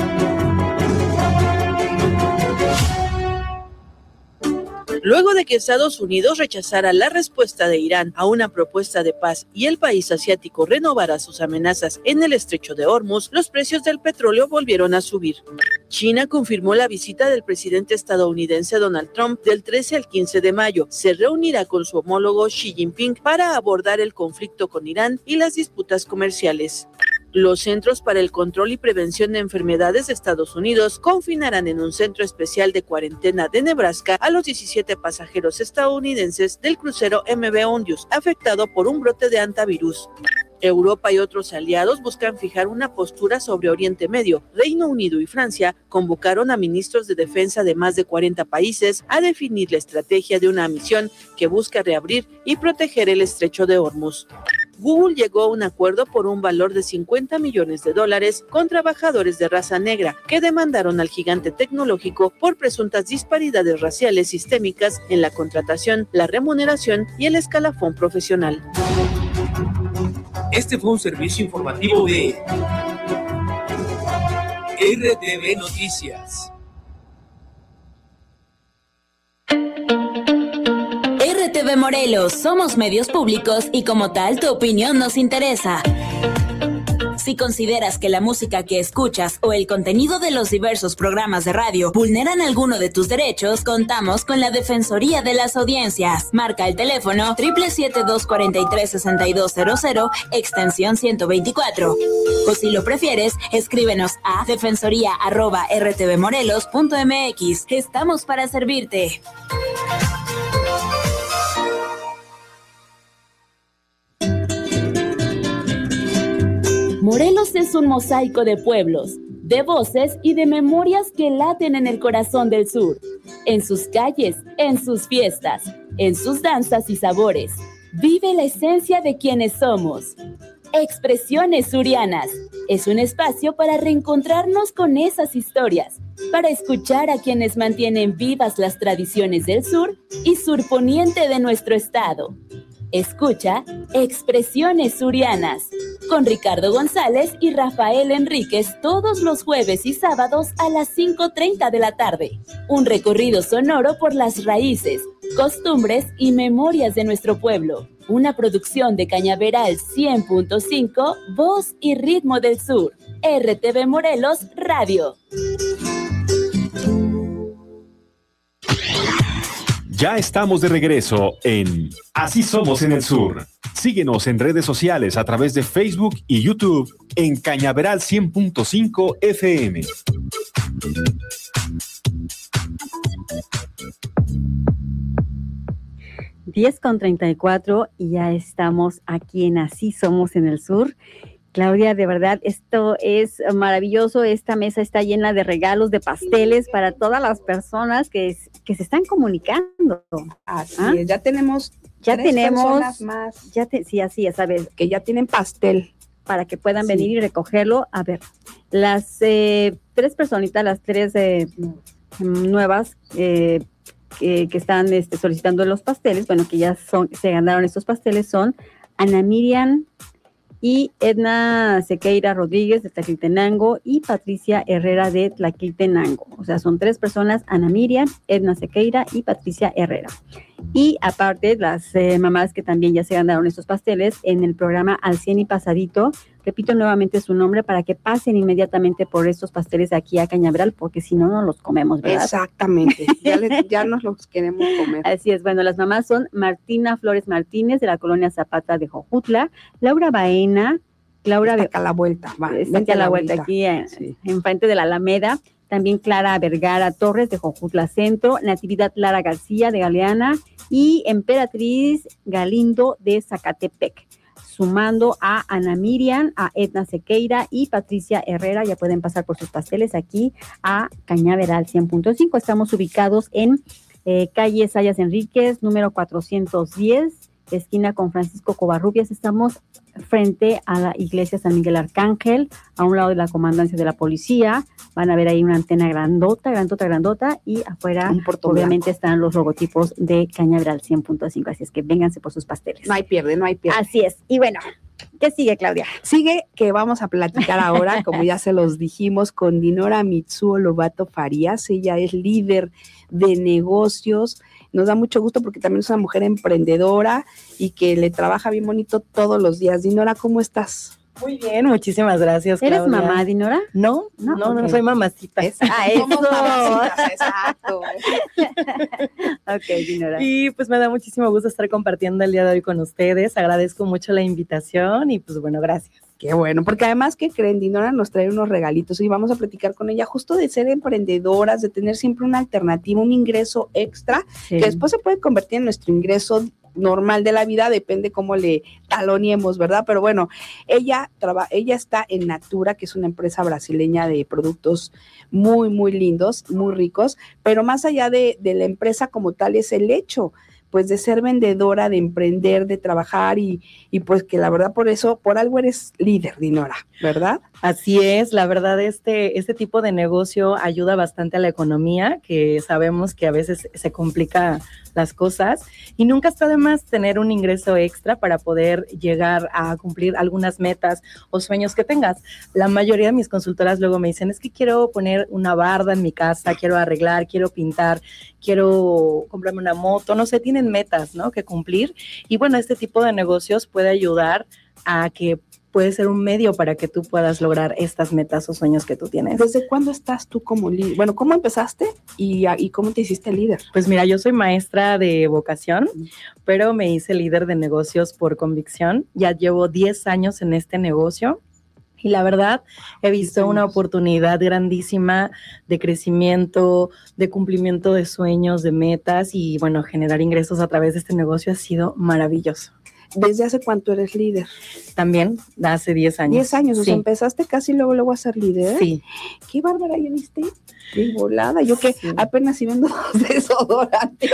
Luego de que Estados Unidos rechazara la respuesta de Irán a una propuesta de paz y el país asiático renovara sus amenazas en el estrecho de Hormuz, los precios del petróleo volvieron a subir. China confirmó la visita del presidente estadounidense Donald Trump del trece al quince de mayo. Se reunirá con su homólogo Xi Jinping para abordar el conflicto con Irán y las disputas comerciales. Los Centros para el Control y Prevención de Enfermedades de Estados Unidos confinarán en un centro especial de cuarentena de Nebraska a los diecisiete pasajeros estadounidenses del crucero M V Ondius, afectado por un brote de hantavirus. Europa y otros aliados buscan fijar una postura sobre Oriente Medio. Reino Unido y Francia convocaron a ministros de defensa de más de cuarenta países a definir la estrategia de una misión que busca reabrir y proteger el estrecho de Hormuz. Google llegó a un acuerdo por un valor de cincuenta millones de dólares con trabajadores de raza negra que demandaron al gigante tecnológico por presuntas disparidades raciales sistémicas en la contratación, la remuneración y el escalafón profesional. Este fue un servicio informativo de R T V Noticias. R T V Morelos, somos medios públicos y como tal tu opinión nos interesa. Si consideras que la música que escuchas o el contenido de los diversos programas de radio vulneran alguno de tus derechos, contamos con la Defensoría de las Audiencias. Marca el teléfono siete siete siete, dos cuatro tres, seis dos cero cero, extensión ciento veinticuatro. O si lo prefieres, escríbenos a defensoría arroba r t v morelos punto m x. Estamos para servirte. Morelos es un mosaico de pueblos, de voces y de memorias que laten en el corazón del sur, en sus calles, en sus fiestas, en sus danzas y sabores. Vive la esencia de quienes somos. Expresiones Surianas es un espacio para reencontrarnos con esas historias, para escuchar a quienes mantienen vivas las tradiciones del sur y surponiente de nuestro estado. Escucha Expresiones Surianas con Ricardo González y Rafael Enríquez todos los jueves y sábados a las cinco treinta de la tarde. Un recorrido sonoro por las raíces, costumbres y memorias de nuestro pueblo. Una producción de Cañaveral cien punto cinco, Voz y Ritmo del Sur. R T V Morelos Radio. Ya estamos de regreso en Así Somos en el Sur. Síguenos en redes sociales a través de Facebook y YouTube en Cañaveral cien punto cinco F M. diez con treinta y cuatro y ya estamos aquí en Así Somos en el Sur. Claudia, de verdad, esto es maravilloso. Esta mesa está llena de regalos, de pasteles para todas las personas que, que se están comunicando. Así ¿Ah? es, ya tenemos ya tres tenemos, personas más. Ya te, sí, así es, sabes. Que ya tienen pastel. Para que puedan sí. venir y recogerlo. A ver, las eh, tres personitas, las tres eh, nuevas eh, que, que están este, solicitando los pasteles, bueno, que ya son, se ganaron estos pasteles, son Ana Miriam y Edna Sequeira Rodríguez de Tlaquiltenango y Patricia Herrera de Tlaquiltenango. O sea, son tres personas, Ana Miriam, Edna Sequeira y Patricia Herrera. Y aparte, las eh, mamás que también ya se ganaron estos pasteles en el programa Al cien y Pasadito. Repito nuevamente su nombre para que pasen inmediatamente por estos pasteles aquí a Cañaveral, porque si no, no los comemos, ¿verdad? Exactamente, ya, le, ya nos los queremos comer. Así es, bueno, las mamás son Martina Flores Martínez de la colonia Zapata de Jojutla, Laura Baena, Laura... Está acá a la vuelta, va, está aquí a la vuelta, aquí en, sí. enfrente de la Alameda, también Clara Vergara Torres de Jojutla Centro, Natividad Lara García de Galeana y Emperatriz Galindo de Zacatepec, sumando a Ana Miriam, a Edna Sequeira y Patricia Herrera. Ya pueden pasar por sus pasteles aquí a Cañaveral cien punto cinco. Estamos ubicados en eh, calle Sayas Enríquez, número cuatrocientos diez, esquina con Francisco Covarrubias. Estamos frente a la iglesia San Miguel Arcángel, a un lado de la comandancia de la policía. Van a ver ahí una antena grandota, grandota, grandota, y afuera obviamente blanco. Están los logotipos de Cañaveral cien punto cinco, así es que vénganse por sus pasteles. No hay pierde, no hay pierde. Así es, y bueno, ¿qué sigue, Claudia? Sigue que vamos a platicar ahora, como ya se los dijimos, con Dinora Mitsuo Lobato Farías. Ella es líder de negocios. Nos da mucho gusto porque también es una mujer emprendedora y que le trabaja bien bonito todos los días. Dinora, ¿cómo estás? Muy bien, muchísimas gracias, ¿Eres Claudia. mamá, Dinora? No, no, no, okay. no soy mamacita. Es, ah, eso. Somos mamacitas, exacto. Ok, Dinora. Y pues me da muchísimo gusto estar compartiendo el día de hoy con ustedes. Agradezco mucho la invitación y pues bueno, gracias. Qué bueno, porque además, ¿qué creen? Dinora nos trae unos regalitos y vamos a platicar con ella justo de ser emprendedoras, de tener siempre una alternativa, un ingreso extra, sí, que después se puede convertir en nuestro ingreso normal de la vida, depende cómo le taloniemos, ¿verdad? Pero bueno, ella traba, ella está en Natura, que es una empresa brasileña de productos muy, muy lindos, muy ricos, pero más allá de, de la empresa como tal es el hecho, pues de ser vendedora, de emprender, de trabajar y, y pues que la verdad por eso, por algo eres líder, Dinora, ¿verdad? Así es, la verdad este, este tipo de negocio ayuda bastante a la economía, que sabemos que a veces se complica las cosas y nunca está de más tener un ingreso extra para poder llegar a cumplir algunas metas o sueños que tengas. La mayoría de mis consultoras luego me dicen, es que quiero poner una barda en mi casa, quiero arreglar, quiero pintar, quiero comprarme una moto, no sé, tienen metas, ¿no?, que cumplir. Y bueno, este tipo de negocios puede ayudar a que puede ser un medio para que tú puedas lograr estas metas o sueños que tú tienes. ¿Desde cuándo estás tú como líder? Bueno, ¿cómo empezaste y, y cómo te hiciste líder? Pues mira, yo soy maestra de vocación, pero me hice líder de negocios por convicción. Ya llevo diez años en este negocio. Y la verdad, he visto una oportunidad grandísima de crecimiento, de cumplimiento de sueños, de metas y, bueno, generar ingresos a través de este negocio ha sido maravilloso. ¿Desde hace cuánto eres líder? También, hace diez años. diez años, sí. O sea, empezaste casi luego, luego a ser líder. Sí. Qué bárbara, ¿ya viste? Qué volada. Yo que sí. apenas si vendo dos desodorantes.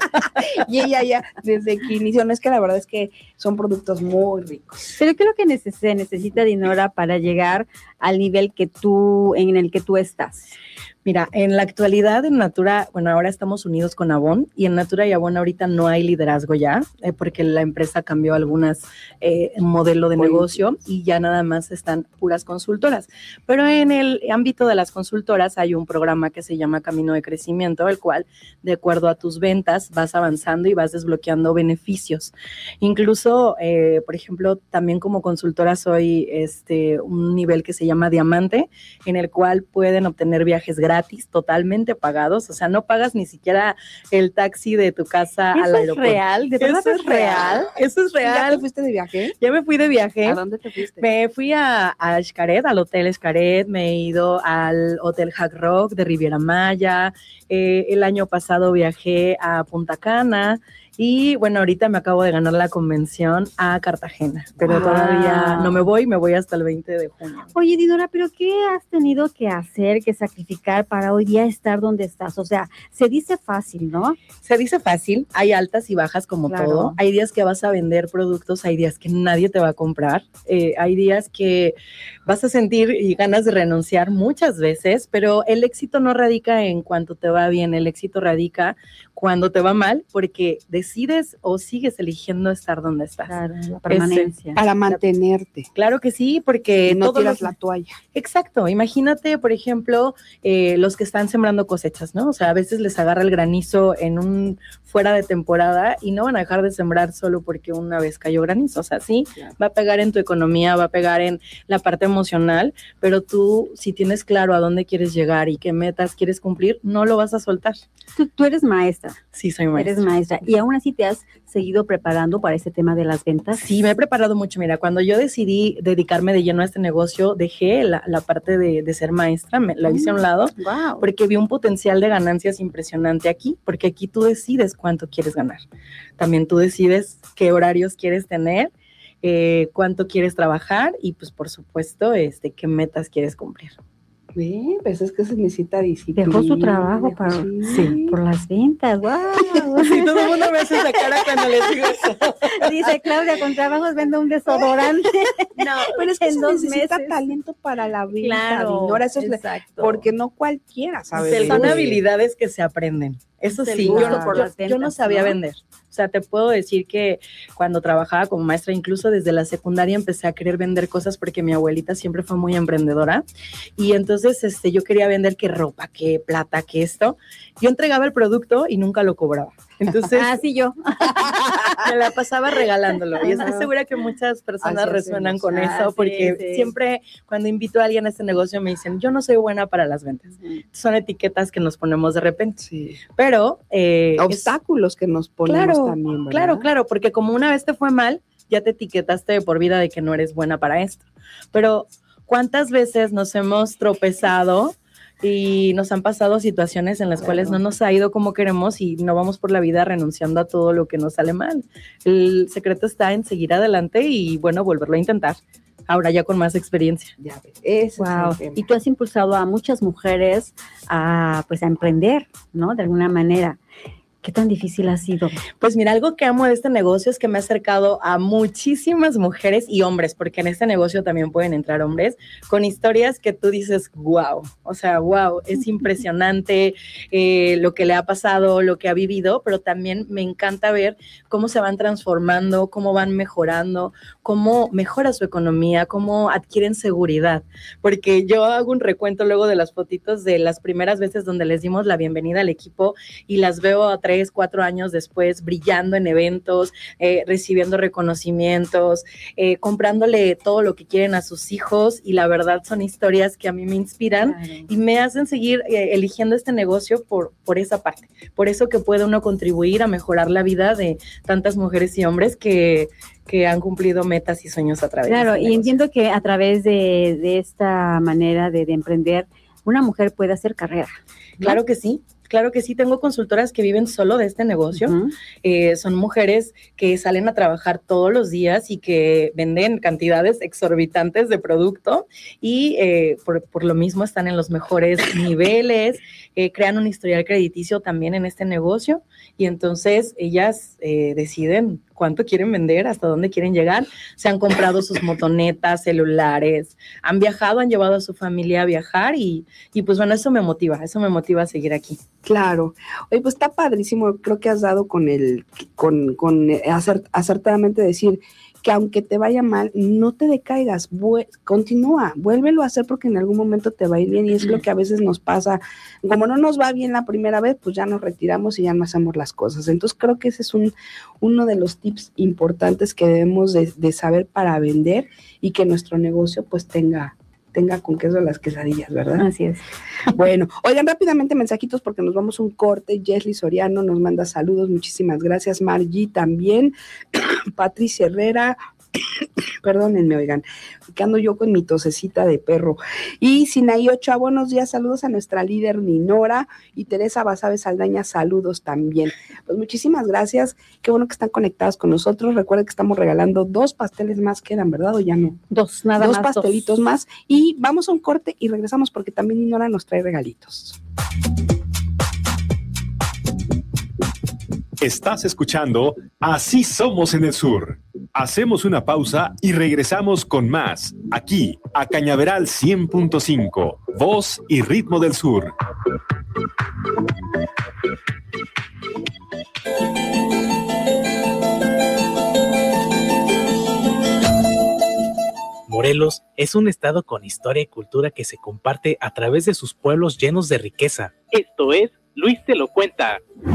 Y ella ya, desde que inició, no es que la verdad es que son productos muy ricos. Pero ¿qué es lo que neces- se necesita, Dinora, para llegar al nivel que tú, en el que tú estás? Mira, en la actualidad en Natura, bueno, ahora estamos unidos con Avon y en Natura y Avon ahorita no hay liderazgo ya, eh, porque la empresa cambió algunas eh, modelo de negocio y ya nada más están puras consultoras. Pero en el ámbito de las consultoras hay un programa que se llama Camino de Crecimiento, el cual, de acuerdo a tus ventas, vas avanzando y vas desbloqueando beneficios. Incluso, eh, por ejemplo, también como consultora soy este, un nivel que se llama Diamante, en el cual pueden obtener viajes gratis. gratis, totalmente pagados, o sea, no pagas ni siquiera el taxi de tu casa al aeropuerto. ¿Eso es real? ¿De verdad es real? Eso es real. ¿Ya te fuiste de viaje? Ya me fui de viaje. ¿A dónde te fuiste? Me fui a, a Xcaret, al Hotel Xcaret, me he ido al Hotel Hard Rock de Riviera Maya, eh, el año pasado viajé a Punta Cana, y bueno, ahorita me acabo de ganar la convención a Cartagena, pero wow. todavía no me voy, me voy hasta el veinte de junio. Oye, Dinora, ¿pero qué has tenido que hacer, que sacrificar para hoy día estar donde estás? O sea, se dice fácil, ¿no? Se dice fácil, hay altas y bajas como claro. todo. Hay días que vas a vender productos, hay días que nadie te va a comprar, eh, hay días que vas a sentir y ganas de renunciar muchas veces, pero el éxito no radica en cuanto te va bien, el éxito radica cuando te va mal, porque decides o sigues eligiendo estar donde estás. Claro, la permanencia. Ese, para mantenerte. Claro que sí, porque y no todos tiras los, la toalla. Exacto, imagínate, por ejemplo, eh, los que están sembrando cosechas, ¿no? O sea, a veces les agarra el granizo en un fuera de temporada y no van a dejar de sembrar solo porque una vez cayó granizo. O sea, sí, claro. va a pegar en tu economía, va a pegar en la parte emocional, pero tú, si tienes claro a dónde quieres llegar y qué metas quieres cumplir, no lo vas a soltar. Tú, tú eres maestra. Sí, soy maestra. Eres maestra. Y aún aún así te has seguido preparando para este tema de las ventas. Sí, me he preparado mucho. Mira, cuando yo decidí dedicarme de lleno a este negocio, dejé la, la parte de, de ser maestra, me la hice a un lado, wow. porque vi un potencial de ganancias impresionante aquí, porque aquí tú decides cuánto quieres ganar. También tú decides qué horarios quieres tener, eh, cuánto quieres trabajar y pues por supuesto este, qué metas quieres cumplir. Bien, pues es que se necesita disciplina. Dejó su trabajo para, sí, por las ventas, wow. Sí, todo el mundo me hace esa cara cuando les digo eso. Dice Claudia, con trabajos vende un desodorante. No, pero es que en se dos necesita meses. talento para la venta. Claro, Dinora, eso es exacto. porque no cualquiera sabe. Son habilidades que se aprenden. Eso sí, yo no, por yo, las ventas, yo no sabía ¿no? vender. O sea, te puedo decir que cuando trabajaba como maestra, incluso desde la secundaria empecé a querer vender cosas porque mi abuelita siempre fue muy emprendedora y entonces este, yo quería vender qué ropa, qué plata, qué esto. Yo entregaba el producto y nunca lo cobraba. Entonces, ah, sí, yo. me la pasaba regalándolo y estoy segura que muchas personas Así resuenan con Ah, eso sí, porque sí. siempre cuando invito a alguien a este negocio me dicen, yo no soy buena para las ventas. Son etiquetas que nos ponemos de repente. Sí. Pero... Eh, obstáculos es, que nos ponemos claro, también, ¿verdad? Claro, claro, porque como una vez te fue mal, ya te etiquetaste de por vida de que no eres buena para esto. Pero ¿cuántas veces nos hemos tropezado y nos han pasado situaciones en las claro. cuales no nos ha ido como queremos y no vamos por la vida renunciando a todo lo que nos sale mal? El secreto está en seguir adelante y, bueno, volverlo a intentar. Ahora ya con más experiencia. Ya ves, ese wow. es el tema. Y tú has impulsado a muchas mujeres a, pues, a emprender, ¿no? De alguna manera. ¿Qué tan difícil ha sido? Pues mira, algo que amo de este negocio es que me ha acercado a muchísimas mujeres y hombres, porque en este negocio también pueden entrar hombres, con historias que tú dices, wow, o sea, wow, es impresionante eh, lo que le ha pasado, lo que ha vivido, pero también me encanta ver cómo se van transformando, cómo van mejorando, cómo mejora su economía, cómo adquieren seguridad, porque yo hago un recuento luego de las fotitos de las primeras veces donde les dimos la bienvenida al equipo y las veo a tres, cuatro años después brillando en eventos, eh, recibiendo reconocimientos, eh, comprándole todo lo que quieren a sus hijos y la verdad son historias que a mí me inspiran claro. y me hacen seguir eh, eligiendo este negocio por, por esa parte, por eso que puede uno contribuir a mejorar la vida de tantas mujeres y hombres que, que han cumplido metas y sueños a través claro, de este y negocio. Entiendo que a través de, de esta manera de, de emprender, una mujer puede hacer carrera, ¿no? Claro que sí. Claro que sí, tengo consultoras que viven solo de este negocio, uh-huh. eh, son mujeres que salen a trabajar todos los días y que venden cantidades exorbitantes de producto y eh, por, por lo mismo están en los mejores niveles, eh, crean un historial crediticio también en este negocio y entonces ellas eh, deciden cuánto quieren vender, hasta dónde quieren llegar, se han comprado sus motonetas, celulares, han viajado, han llevado a su familia a viajar y, y pues bueno, eso me motiva, eso me motiva a seguir aquí. Claro. Oye, pues está padrísimo, creo que has dado con el, con, con acert, acertadamente decir que aunque te vaya mal, no te decaigas, vu- continúa, vuélvelo a hacer porque en algún momento te va a ir bien y es lo que a veces nos pasa, como no nos va bien la primera vez, pues ya nos retiramos y ya no hacemos las cosas, entonces creo que ese es un, uno de los tips importantes que debemos de, de saber para vender y que nuestro negocio pues tenga tenga con queso las quesadillas, ¿verdad? Así es. Bueno, oigan rápidamente mensajitos porque nos vamos a un corte. Jesly Soriano nos manda saludos, muchísimas gracias. Margie también, Patricia Herrera, perdónenme, oigan, que ando yo con mi tosecita de perro. Y Sinaí Ochoa, buenos días, saludos a nuestra líder Ninora y Teresa Basabe Saldaña, saludos también. Pues muchísimas gracias, qué bueno que están conectados con nosotros. Recuerden que estamos regalando dos pasteles más, quedan, ¿verdad? ¿O ya no? Dos, nada dos más. Dos pastelitos más y vamos a un corte y regresamos porque también Ninora nos trae regalitos. Estás escuchando Así Somos en el Sur. Hacemos una pausa y regresamos con más, aquí, a Cañaveral cien punto cinco, voz y ritmo del sur. Morelos es un estado con historia y cultura que se comparte a través de sus pueblos llenos de riqueza. Esto es Luis te lo cuenta.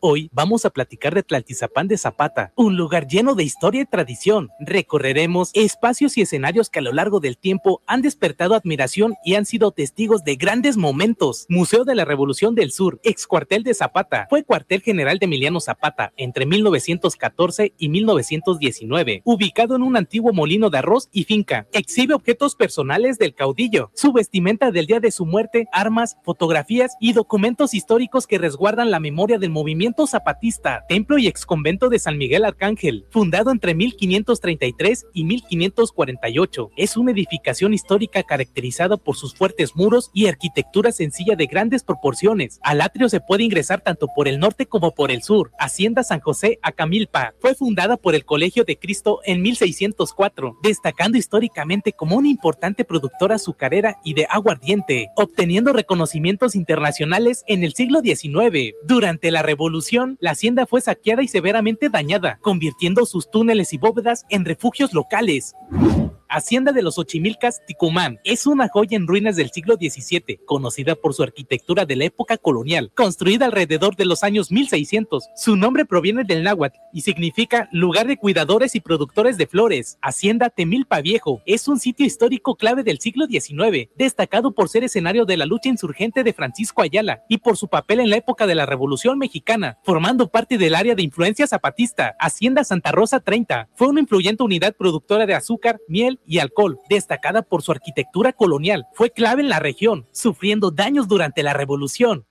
Hoy vamos a platicar de Tlaltizapán de Zapata, un lugar lleno de historia y tradición. Recorreremos espacios y escenarios que a lo largo del tiempo han despertado admiración y han sido testigos de grandes momentos. Museo de la Revolución del Sur, ex cuartel de Zapata, fue cuartel general de Emiliano Zapata entre mil novecientos catorce y mil novecientos diecinueve, ubicado en un antiguo molino de arroz y finca. Exhibe objetos personales del caudillo, su vestimenta del día de su muerte, armas, fotografías y documentos históricos que resguardan la memoria del movimiento zapatista. Templo y exconvento de San Miguel Arcángel, fundado entre mil quinientos treinta y tres y mil quinientos cuarenta y ocho. Es una edificación histórica caracterizada por sus fuertes muros y arquitectura sencilla de grandes proporciones. Al atrio se puede ingresar tanto por el norte como por el sur. Hacienda San José Acamilpa fue fundada por el Colegio de Cristo en mil seiscientos cuatro, destacando históricamente como una importante productora azucarera y de aguardiente, obteniendo reconocimientos internacionales en el siglo diecinueve. Durante la Revolución, la hacienda fue saqueada y severamente dañada, convirtiendo sus túneles y bóvedas en refugios locales. Hacienda de los Ochimilcas, Ticumán, es una joya en ruinas del siglo diecisiete, conocida por su arquitectura de la época colonial, construida alrededor de los años mil seiscientos. Su nombre proviene del náhuatl y significa lugar de cuidadores y productores de flores. Hacienda Temilpa Viejo es un sitio histórico clave del siglo diecinueve, destacado por ser escenario de la lucha insurgente de Francisco Ayala y por su papel en la época de la Revolución Mexicana, formando parte del área de influencia zapatista. Hacienda Santa Rosa treinta fue una influyente unidad productora de azúcar, miel y alcohol, destacada por su arquitectura colonial. Fue clave en la región, sufriendo daños durante la Revolución.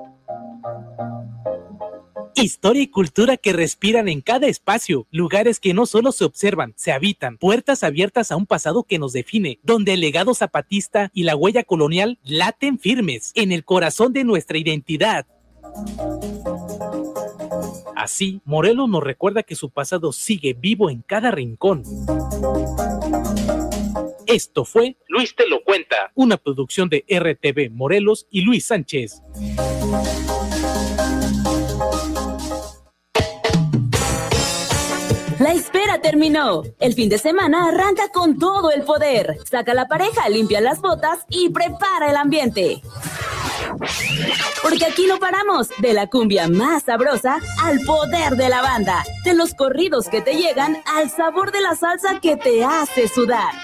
Historia y cultura que respiran en cada espacio, lugares que no solo se observan, se habitan, puertas abiertas a un pasado que nos define, donde el legado zapatista y la huella colonial laten firmes en el corazón de nuestra identidad. Así, Morelos nos recuerda que su pasado sigue vivo en cada rincón. Esto fue Luis te lo cuenta, una producción de R T V Morelos y Luis Sánchez. La espera terminó. El fin de semana arranca con todo el poder. Saca la pareja, limpia las botas y prepara el ambiente. Porque aquí no paramos, de la cumbia más sabrosa al poder de la banda, de los corridos que te llegan al sabor de la salsa que te hace sudar.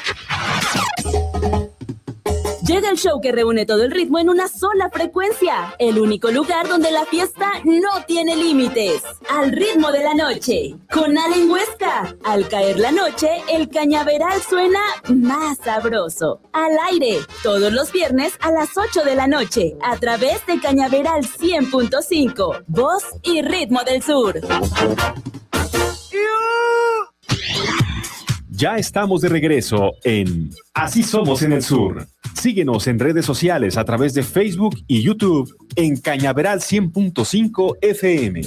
Llega el show que reúne todo el ritmo en una sola frecuencia, el único lugar donde la fiesta no tiene límites. Al ritmo de la noche, con Allen Huesca. Al caer la noche, el cañaveral suena más sabroso. Al aire, todos los viernes a las ocho de la noche, a través de Cañaveral cien punto cinco, voz y ritmo del sur. Ya estamos de regreso en Así Somos en el Sur. Síguenos en redes sociales a través de Facebook y YouTube en Cañaveral cien punto cinco F M.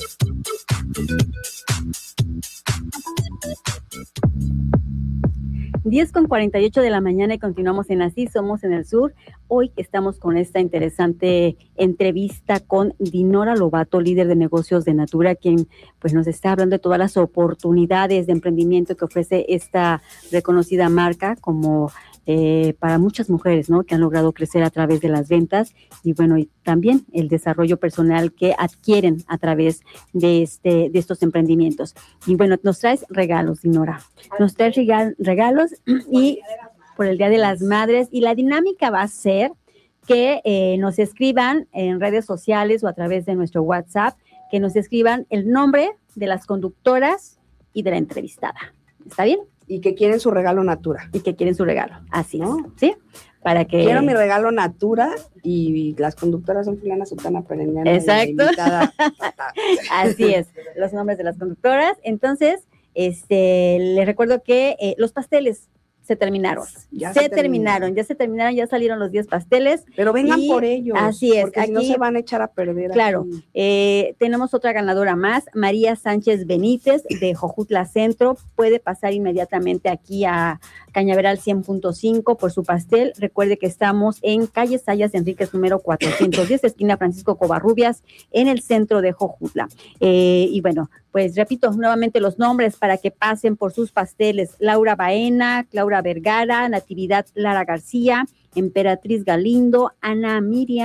diez con cuarenta y ocho de la mañana y continuamos en Así Somos en el Sur. Hoy estamos con esta interesante entrevista con Dinora Lobato, líder de negocios de Natura, quien pues nos está hablando de todas las oportunidades de emprendimiento que ofrece esta reconocida marca como eh, para muchas mujeres, ¿no? Que han logrado crecer a través de las ventas y bueno, y también el desarrollo personal que adquieren a través de este de estos emprendimientos. Y bueno, nos traes regalos, Dinora. Nos traes regal, regalos y por el Día de las Madres, y la dinámica va a ser que eh, nos escriban en redes sociales o a través de nuestro WhatsApp, que nos escriban el nombre de las conductoras y de la entrevistada. ¿Está bien? Y que quieren su regalo Natura. Y que quieren su regalo, así ¿no? es, ¿sí? Para que... Quiero mi regalo Natura y las conductoras son fulana, sultana, perengana. Exacto. Así es, los nombres de las conductoras. Entonces, este, les recuerdo que eh, los pasteles se terminaron, ya se, se terminaron, ya se terminaron, ya salieron los diez pasteles. Pero vengan por ellos. Así es. Porque aquí, si no se van a echar a perder. Claro, eh, tenemos otra ganadora más, María Sánchez Benítez de Jojutla Centro. Puede pasar inmediatamente aquí a Cañaveral cien punto cinco por su pastel. Recuerde que estamos en calle Sayas Enríquez número cuatrocientos diez, esquina Francisco Covarrubias, en el centro de Jojutla. Eh, y bueno, pues repito nuevamente los nombres para que pasen por sus pasteles: Laura Baena, Laura Vergara, Natividad Lara García, Emperatriz Galindo, Ana Miriam,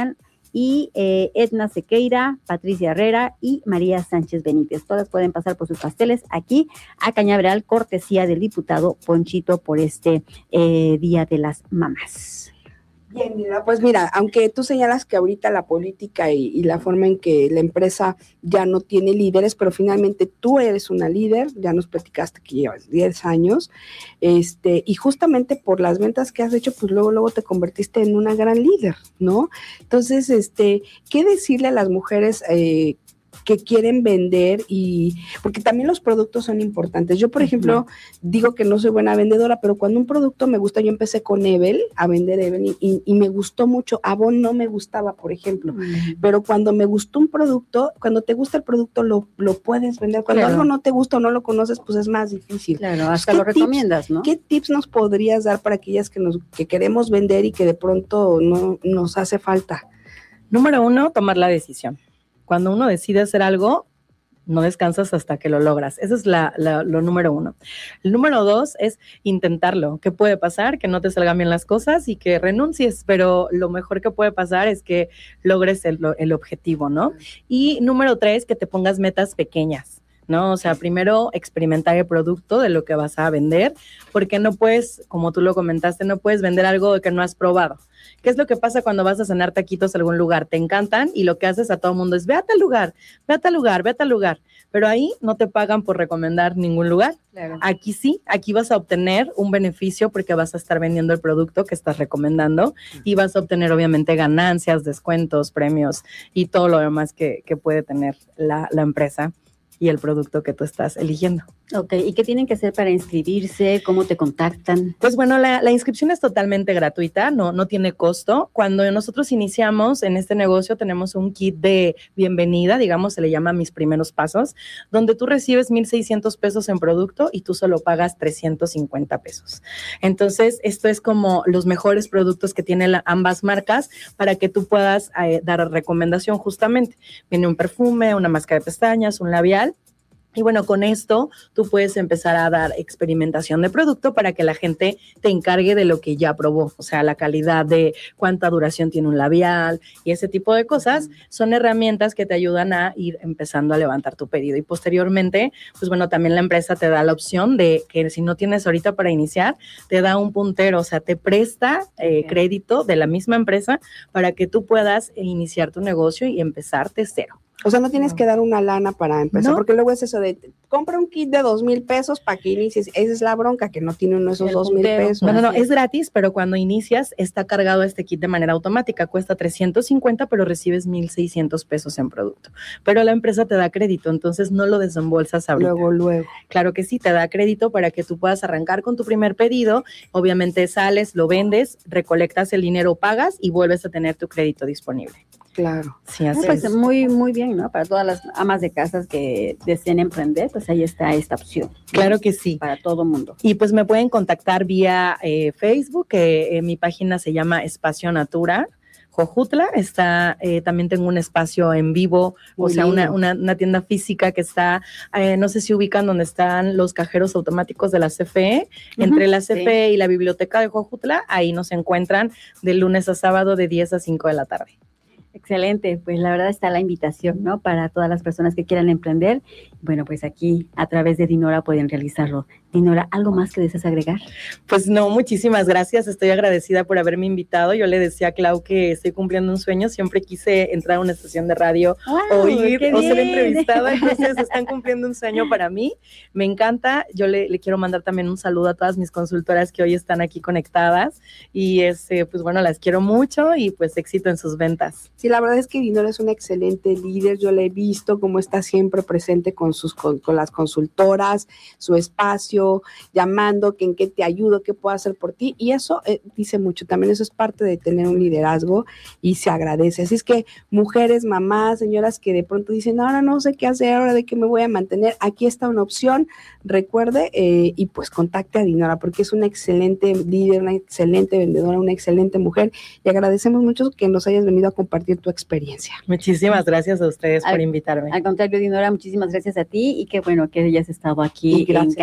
y eh, Edna Sequeira, Patricia Herrera y María Sánchez Benítez. Todas pueden pasar por sus pasteles aquí a Cañaveral, cortesía del diputado Ponchito por este eh, Día de las Mamás. Bien, mira, pues mira, aunque tú señalas que ahorita la política y, y la forma en que la empresa ya no tiene líderes, pero finalmente tú eres una líder, ya nos platicaste que llevas diez años, este, y justamente por las ventas que has hecho, pues luego, luego te convertiste en una gran líder, ¿no? Entonces, este, ¿qué decirle a las mujeres eh, que quieren vender? Y porque también los productos son importantes. Yo, por ejemplo, digo que no soy buena vendedora, pero cuando un producto me gusta, yo empecé con Evel, a vender Evel, y, y, y me gustó mucho. Avon no me gustaba, por ejemplo, uh-huh. pero cuando me gustó un producto, cuando te gusta el producto, lo, lo puedes vender. Cuando claro. algo no te gusta o no lo conoces, pues es más difícil. Claro, hasta lo tips, recomiendas, ¿no? ¿Qué tips nos podrías dar para aquellas que, nos, que queremos vender y que de pronto no nos hace falta? Número uno, tomar la decisión. Cuando uno decide hacer algo, no descansas hasta que lo logras. Eso es la, la, lo número uno. El número dos es intentarlo. ¿Qué puede pasar? Que no te salgan bien las cosas y que renuncies, pero lo mejor que puede pasar es que logres el, el objetivo, ¿no? Y número tres, que te pongas metas pequeñas, ¿no? O sea, primero experimentar el producto de lo que vas a vender, porque no puedes, como tú lo comentaste, no puedes vender algo que no has probado. ¿Qué es lo que pasa cuando vas a cenar taquitos a algún lugar? Te encantan y lo que haces a todo el mundo es ve a tal lugar, ve a tal lugar, ve a tal lugar, pero ahí no te pagan por recomendar ningún lugar. Claro. Aquí sí, aquí vas a obtener un beneficio porque vas a estar vendiendo el producto que estás recomendando y vas a obtener obviamente ganancias, descuentos, premios y todo lo demás que, que puede tener la, la empresa y el producto que tú estás eligiendo. Ok, ¿y qué tienen que hacer para inscribirse? ¿Cómo te contactan? Pues bueno, la, la inscripción es totalmente gratuita, no, no tiene costo. Cuando nosotros iniciamos en este negocio tenemos un kit de bienvenida, digamos, se le llama Mis Primeros Pasos, donde tú recibes mil seiscientos pesos en producto y tú solo pagas trescientos cincuenta pesos. Entonces, esto es como los mejores productos que tienen la, ambas marcas para que tú puedas eh, dar recomendación justamente. Viene un perfume, una máscara de pestañas, un labial. Y bueno, con esto tú puedes empezar a dar experimentación de producto para que la gente te encargue de lo que ya probó, o sea, la calidad de cuánta duración tiene un labial y ese tipo de cosas son herramientas que te ayudan a ir empezando a levantar tu pedido. Y posteriormente, pues bueno, también la empresa te da la opción de que si no tienes ahorita para iniciar, te da un puntero, o sea, te presta eh, crédito de la misma empresa para que tú puedas iniciar tu negocio y empezar de cero. O sea, no tienes no. que dar una lana para empezar, ¿no? Porque luego es eso de, compra un kit de dos mil pesos para que inicies. Esa es la bronca, que no tiene uno de esos dos mil pesos. No, no, no, es gratis, pero cuando inicias está cargado este kit de manera automática. Cuesta trescientos cincuenta, pero recibes mil seiscientos pesos en producto. Pero la empresa te da crédito, entonces no lo desembolsas ahorita. Luego, luego. Claro que sí, te da crédito para que tú puedas arrancar con tu primer pedido. Obviamente sales, lo vendes, recolectas el dinero, pagas y vuelves a tener tu crédito disponible. Claro. Sí, así pues es. Muy, muy bien, ¿no? Para todas las amas de casas que deseen emprender, pues ahí está esta opción. Claro ¿no? que sí. Para todo mundo. Y pues me pueden contactar vía eh, Facebook, que eh, mi página se llama Espacio Natura. Jojutla, está, eh, también tengo un espacio en vivo, muy o sea, una, una, una tienda física que está, eh, no sé si ubican donde están los cajeros automáticos de la C F E, uh-huh, entre la C F E sí. y la biblioteca de Jojutla, ahí nos encuentran de lunes a sábado de diez a cinco de la tarde. Excelente, pues la verdad está la invitación, ¿no? Para todas las personas que quieran emprender. Bueno, pues aquí a través de Dinora pueden realizarlo. Dinora, ¿algo más que deseas agregar? Pues no, muchísimas gracias, estoy agradecida por haberme invitado. Yo le decía a Clau que estoy cumpliendo un sueño, siempre quise entrar a una estación de radio, wow, oír o ser entrevistada, entonces están cumpliendo un sueño para mí. Me encanta, yo le, le quiero mandar también un saludo a todas mis consultoras que hoy están aquí conectadas y este, pues bueno, las quiero mucho y pues éxito en sus ventas. Sí, la verdad es que Dinora es una excelente líder, yo la he visto cómo está siempre presente con sus con, con las consultoras, su espacio, llamando, que en qué te ayudo, qué puedo hacer por ti, y eso eh, dice mucho, también eso es parte de tener un liderazgo y se agradece. Así es que mujeres, mamás, señoras que de pronto dicen, ahora no sé qué hacer, ahora de qué me voy a mantener, aquí está una opción, recuerde eh, y pues contacte a Dinora porque es una excelente líder, una excelente vendedora, una excelente mujer y agradecemos mucho que nos hayas venido a compartir tu experiencia. Muchísimas gracias a ustedes al, por invitarme. Al contrario, Dinora, muchísimas gracias a ti y qué bueno que hayas estado aquí en Cañaveral.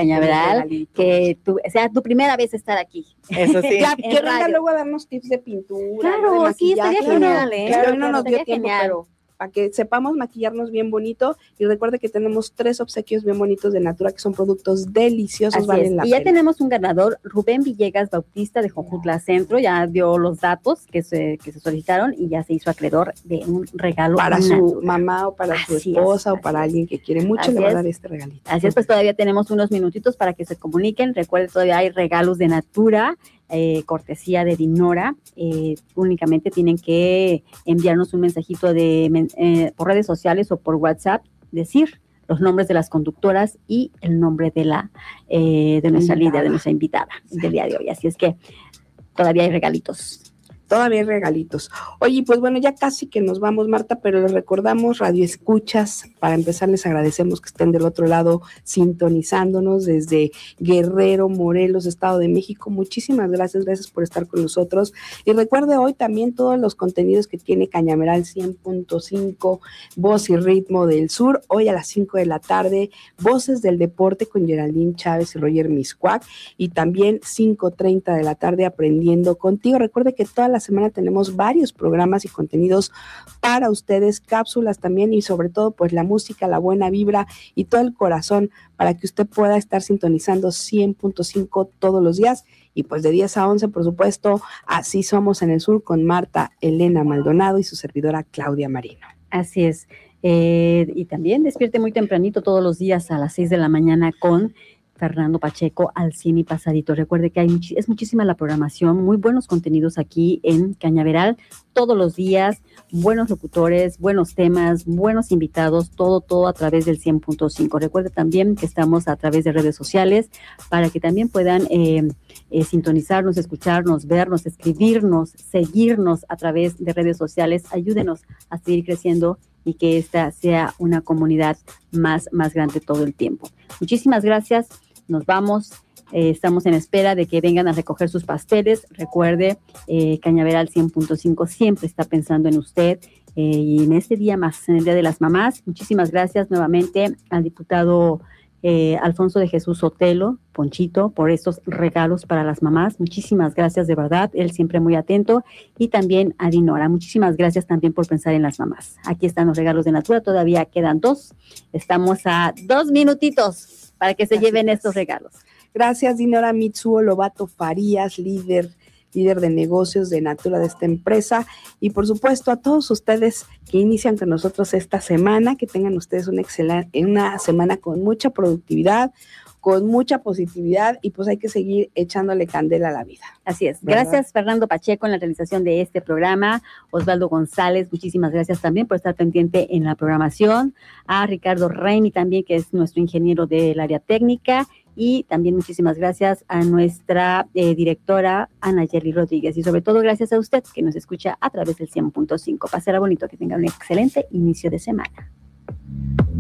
especial, que tu, sea tu primera vez estar aquí. Eso sí. Ya, que venga luego a darnos tips de pintura. Claro, de sí, estaría genial, ¿eh? Claro, Claro, no nos dio estaría tiempo, genial. pero para que sepamos maquillarnos bien bonito. Y recuerde que tenemos tres obsequios bien bonitos de Natura, que son productos deliciosos, Así valen es. la Y ya pena. tenemos un ganador, Rubén Villegas Bautista de Jojutla Centro, ya dio los datos que se, que se solicitaron y ya se hizo acreedor de un regalo Para su Natura. mamá o para su Así esposa es, o para así alguien que quiere mucho, Así le va a es. dar este regalito. Así es, pues todavía tenemos unos minutitos para que se comuniquen. Recuerden, todavía hay regalos de Natura, eh, cortesía de Dinora. Eh, únicamente tienen que enviarnos un mensajito de men- eh, por redes sociales o por WhatsApp, decir los nombres de las conductoras y el nombre de la eh, de nuestra Invitada. líder, de nuestra invitada del día de hoy. Así es que todavía hay regalitos. Todavía hay regalitos. Oye, pues bueno, ya casi que nos vamos, Marta, pero les recordamos, Radio Escuchas, para empezar les agradecemos que estén del otro lado sintonizándonos desde Guerrero, Morelos, Estado de México. Muchísimas gracias, gracias por estar con nosotros. Y recuerde hoy también todos los contenidos que tiene Cañaveral cien punto cinco, Voz y Ritmo del Sur, hoy a las cinco de la tarde, Voces del Deporte con Geraldine Chávez y Roger Miscuac, y también cinco treinta de la tarde, Aprendiendo Contigo. Recuerde que toda la semana tenemos varios programas y contenidos para ustedes, cápsulas también, y sobre todo pues la música, la buena vibra y todo el corazón para que usted pueda estar sintonizando cien punto cinco todos los días. Y pues de diez a once, por supuesto, Así Somos en el Sur con Marta Elena Maldonado y su servidora Claudia Marino. Así es. Eh, y también despierte muy tempranito todos los días a las seis de la mañana con Fernando Pacheco al cine y pasadito. Recuerde que hay much- es muchísima la programación, muy buenos contenidos aquí en Cañaveral, todos los días, buenos locutores, buenos temas, buenos invitados, todo, todo a través del cien punto cinco. Recuerde también que estamos a través de redes sociales para que también puedan eh, eh, sintonizarnos, escucharnos, vernos, escribirnos, seguirnos a través de redes sociales. Ayúdenos a seguir creciendo y que esta sea una comunidad más, más grande todo el tiempo. Muchísimas gracias. Nos vamos, eh, estamos en espera de que vengan a recoger sus pasteles. Recuerde, eh, Cañaveral cien punto cinco siempre está pensando en usted eh, y en este día más, en el Día de las Mamás. Muchísimas gracias nuevamente al diputado eh, Alfonso de Jesús Sotelo, Ponchito, por estos regalos para las mamás. Muchísimas gracias de verdad, él siempre muy atento. Y también a Dinora, muchísimas gracias también por pensar en las mamás. Aquí están los regalos de Natura, todavía quedan dos. Estamos a dos minutitos para que se Gracias. lleven estos regalos. Gracias, Dinora Mitsuo Lobato Farías, líder, líder de negocios de Natura de esta empresa. Y por supuesto a todos ustedes que inician con nosotros esta semana, que tengan ustedes una excelente, una semana con mucha productividad, con mucha positividad, y pues hay que seguir echándole candela a la vida. Así es. ¿Verdad? Gracias, Fernando Pacheco, en la realización de este programa. Osvaldo González, muchísimas gracias también por estar pendiente en la programación. A Ricardo Reini también, que es nuestro ingeniero del área técnica. Y también muchísimas gracias a nuestra eh, directora, Ana Yerly Rodríguez. Y sobre todo, gracias a usted que nos escucha a través del cien punto cinco. Pasará bonito, que tenga un excelente inicio de semana.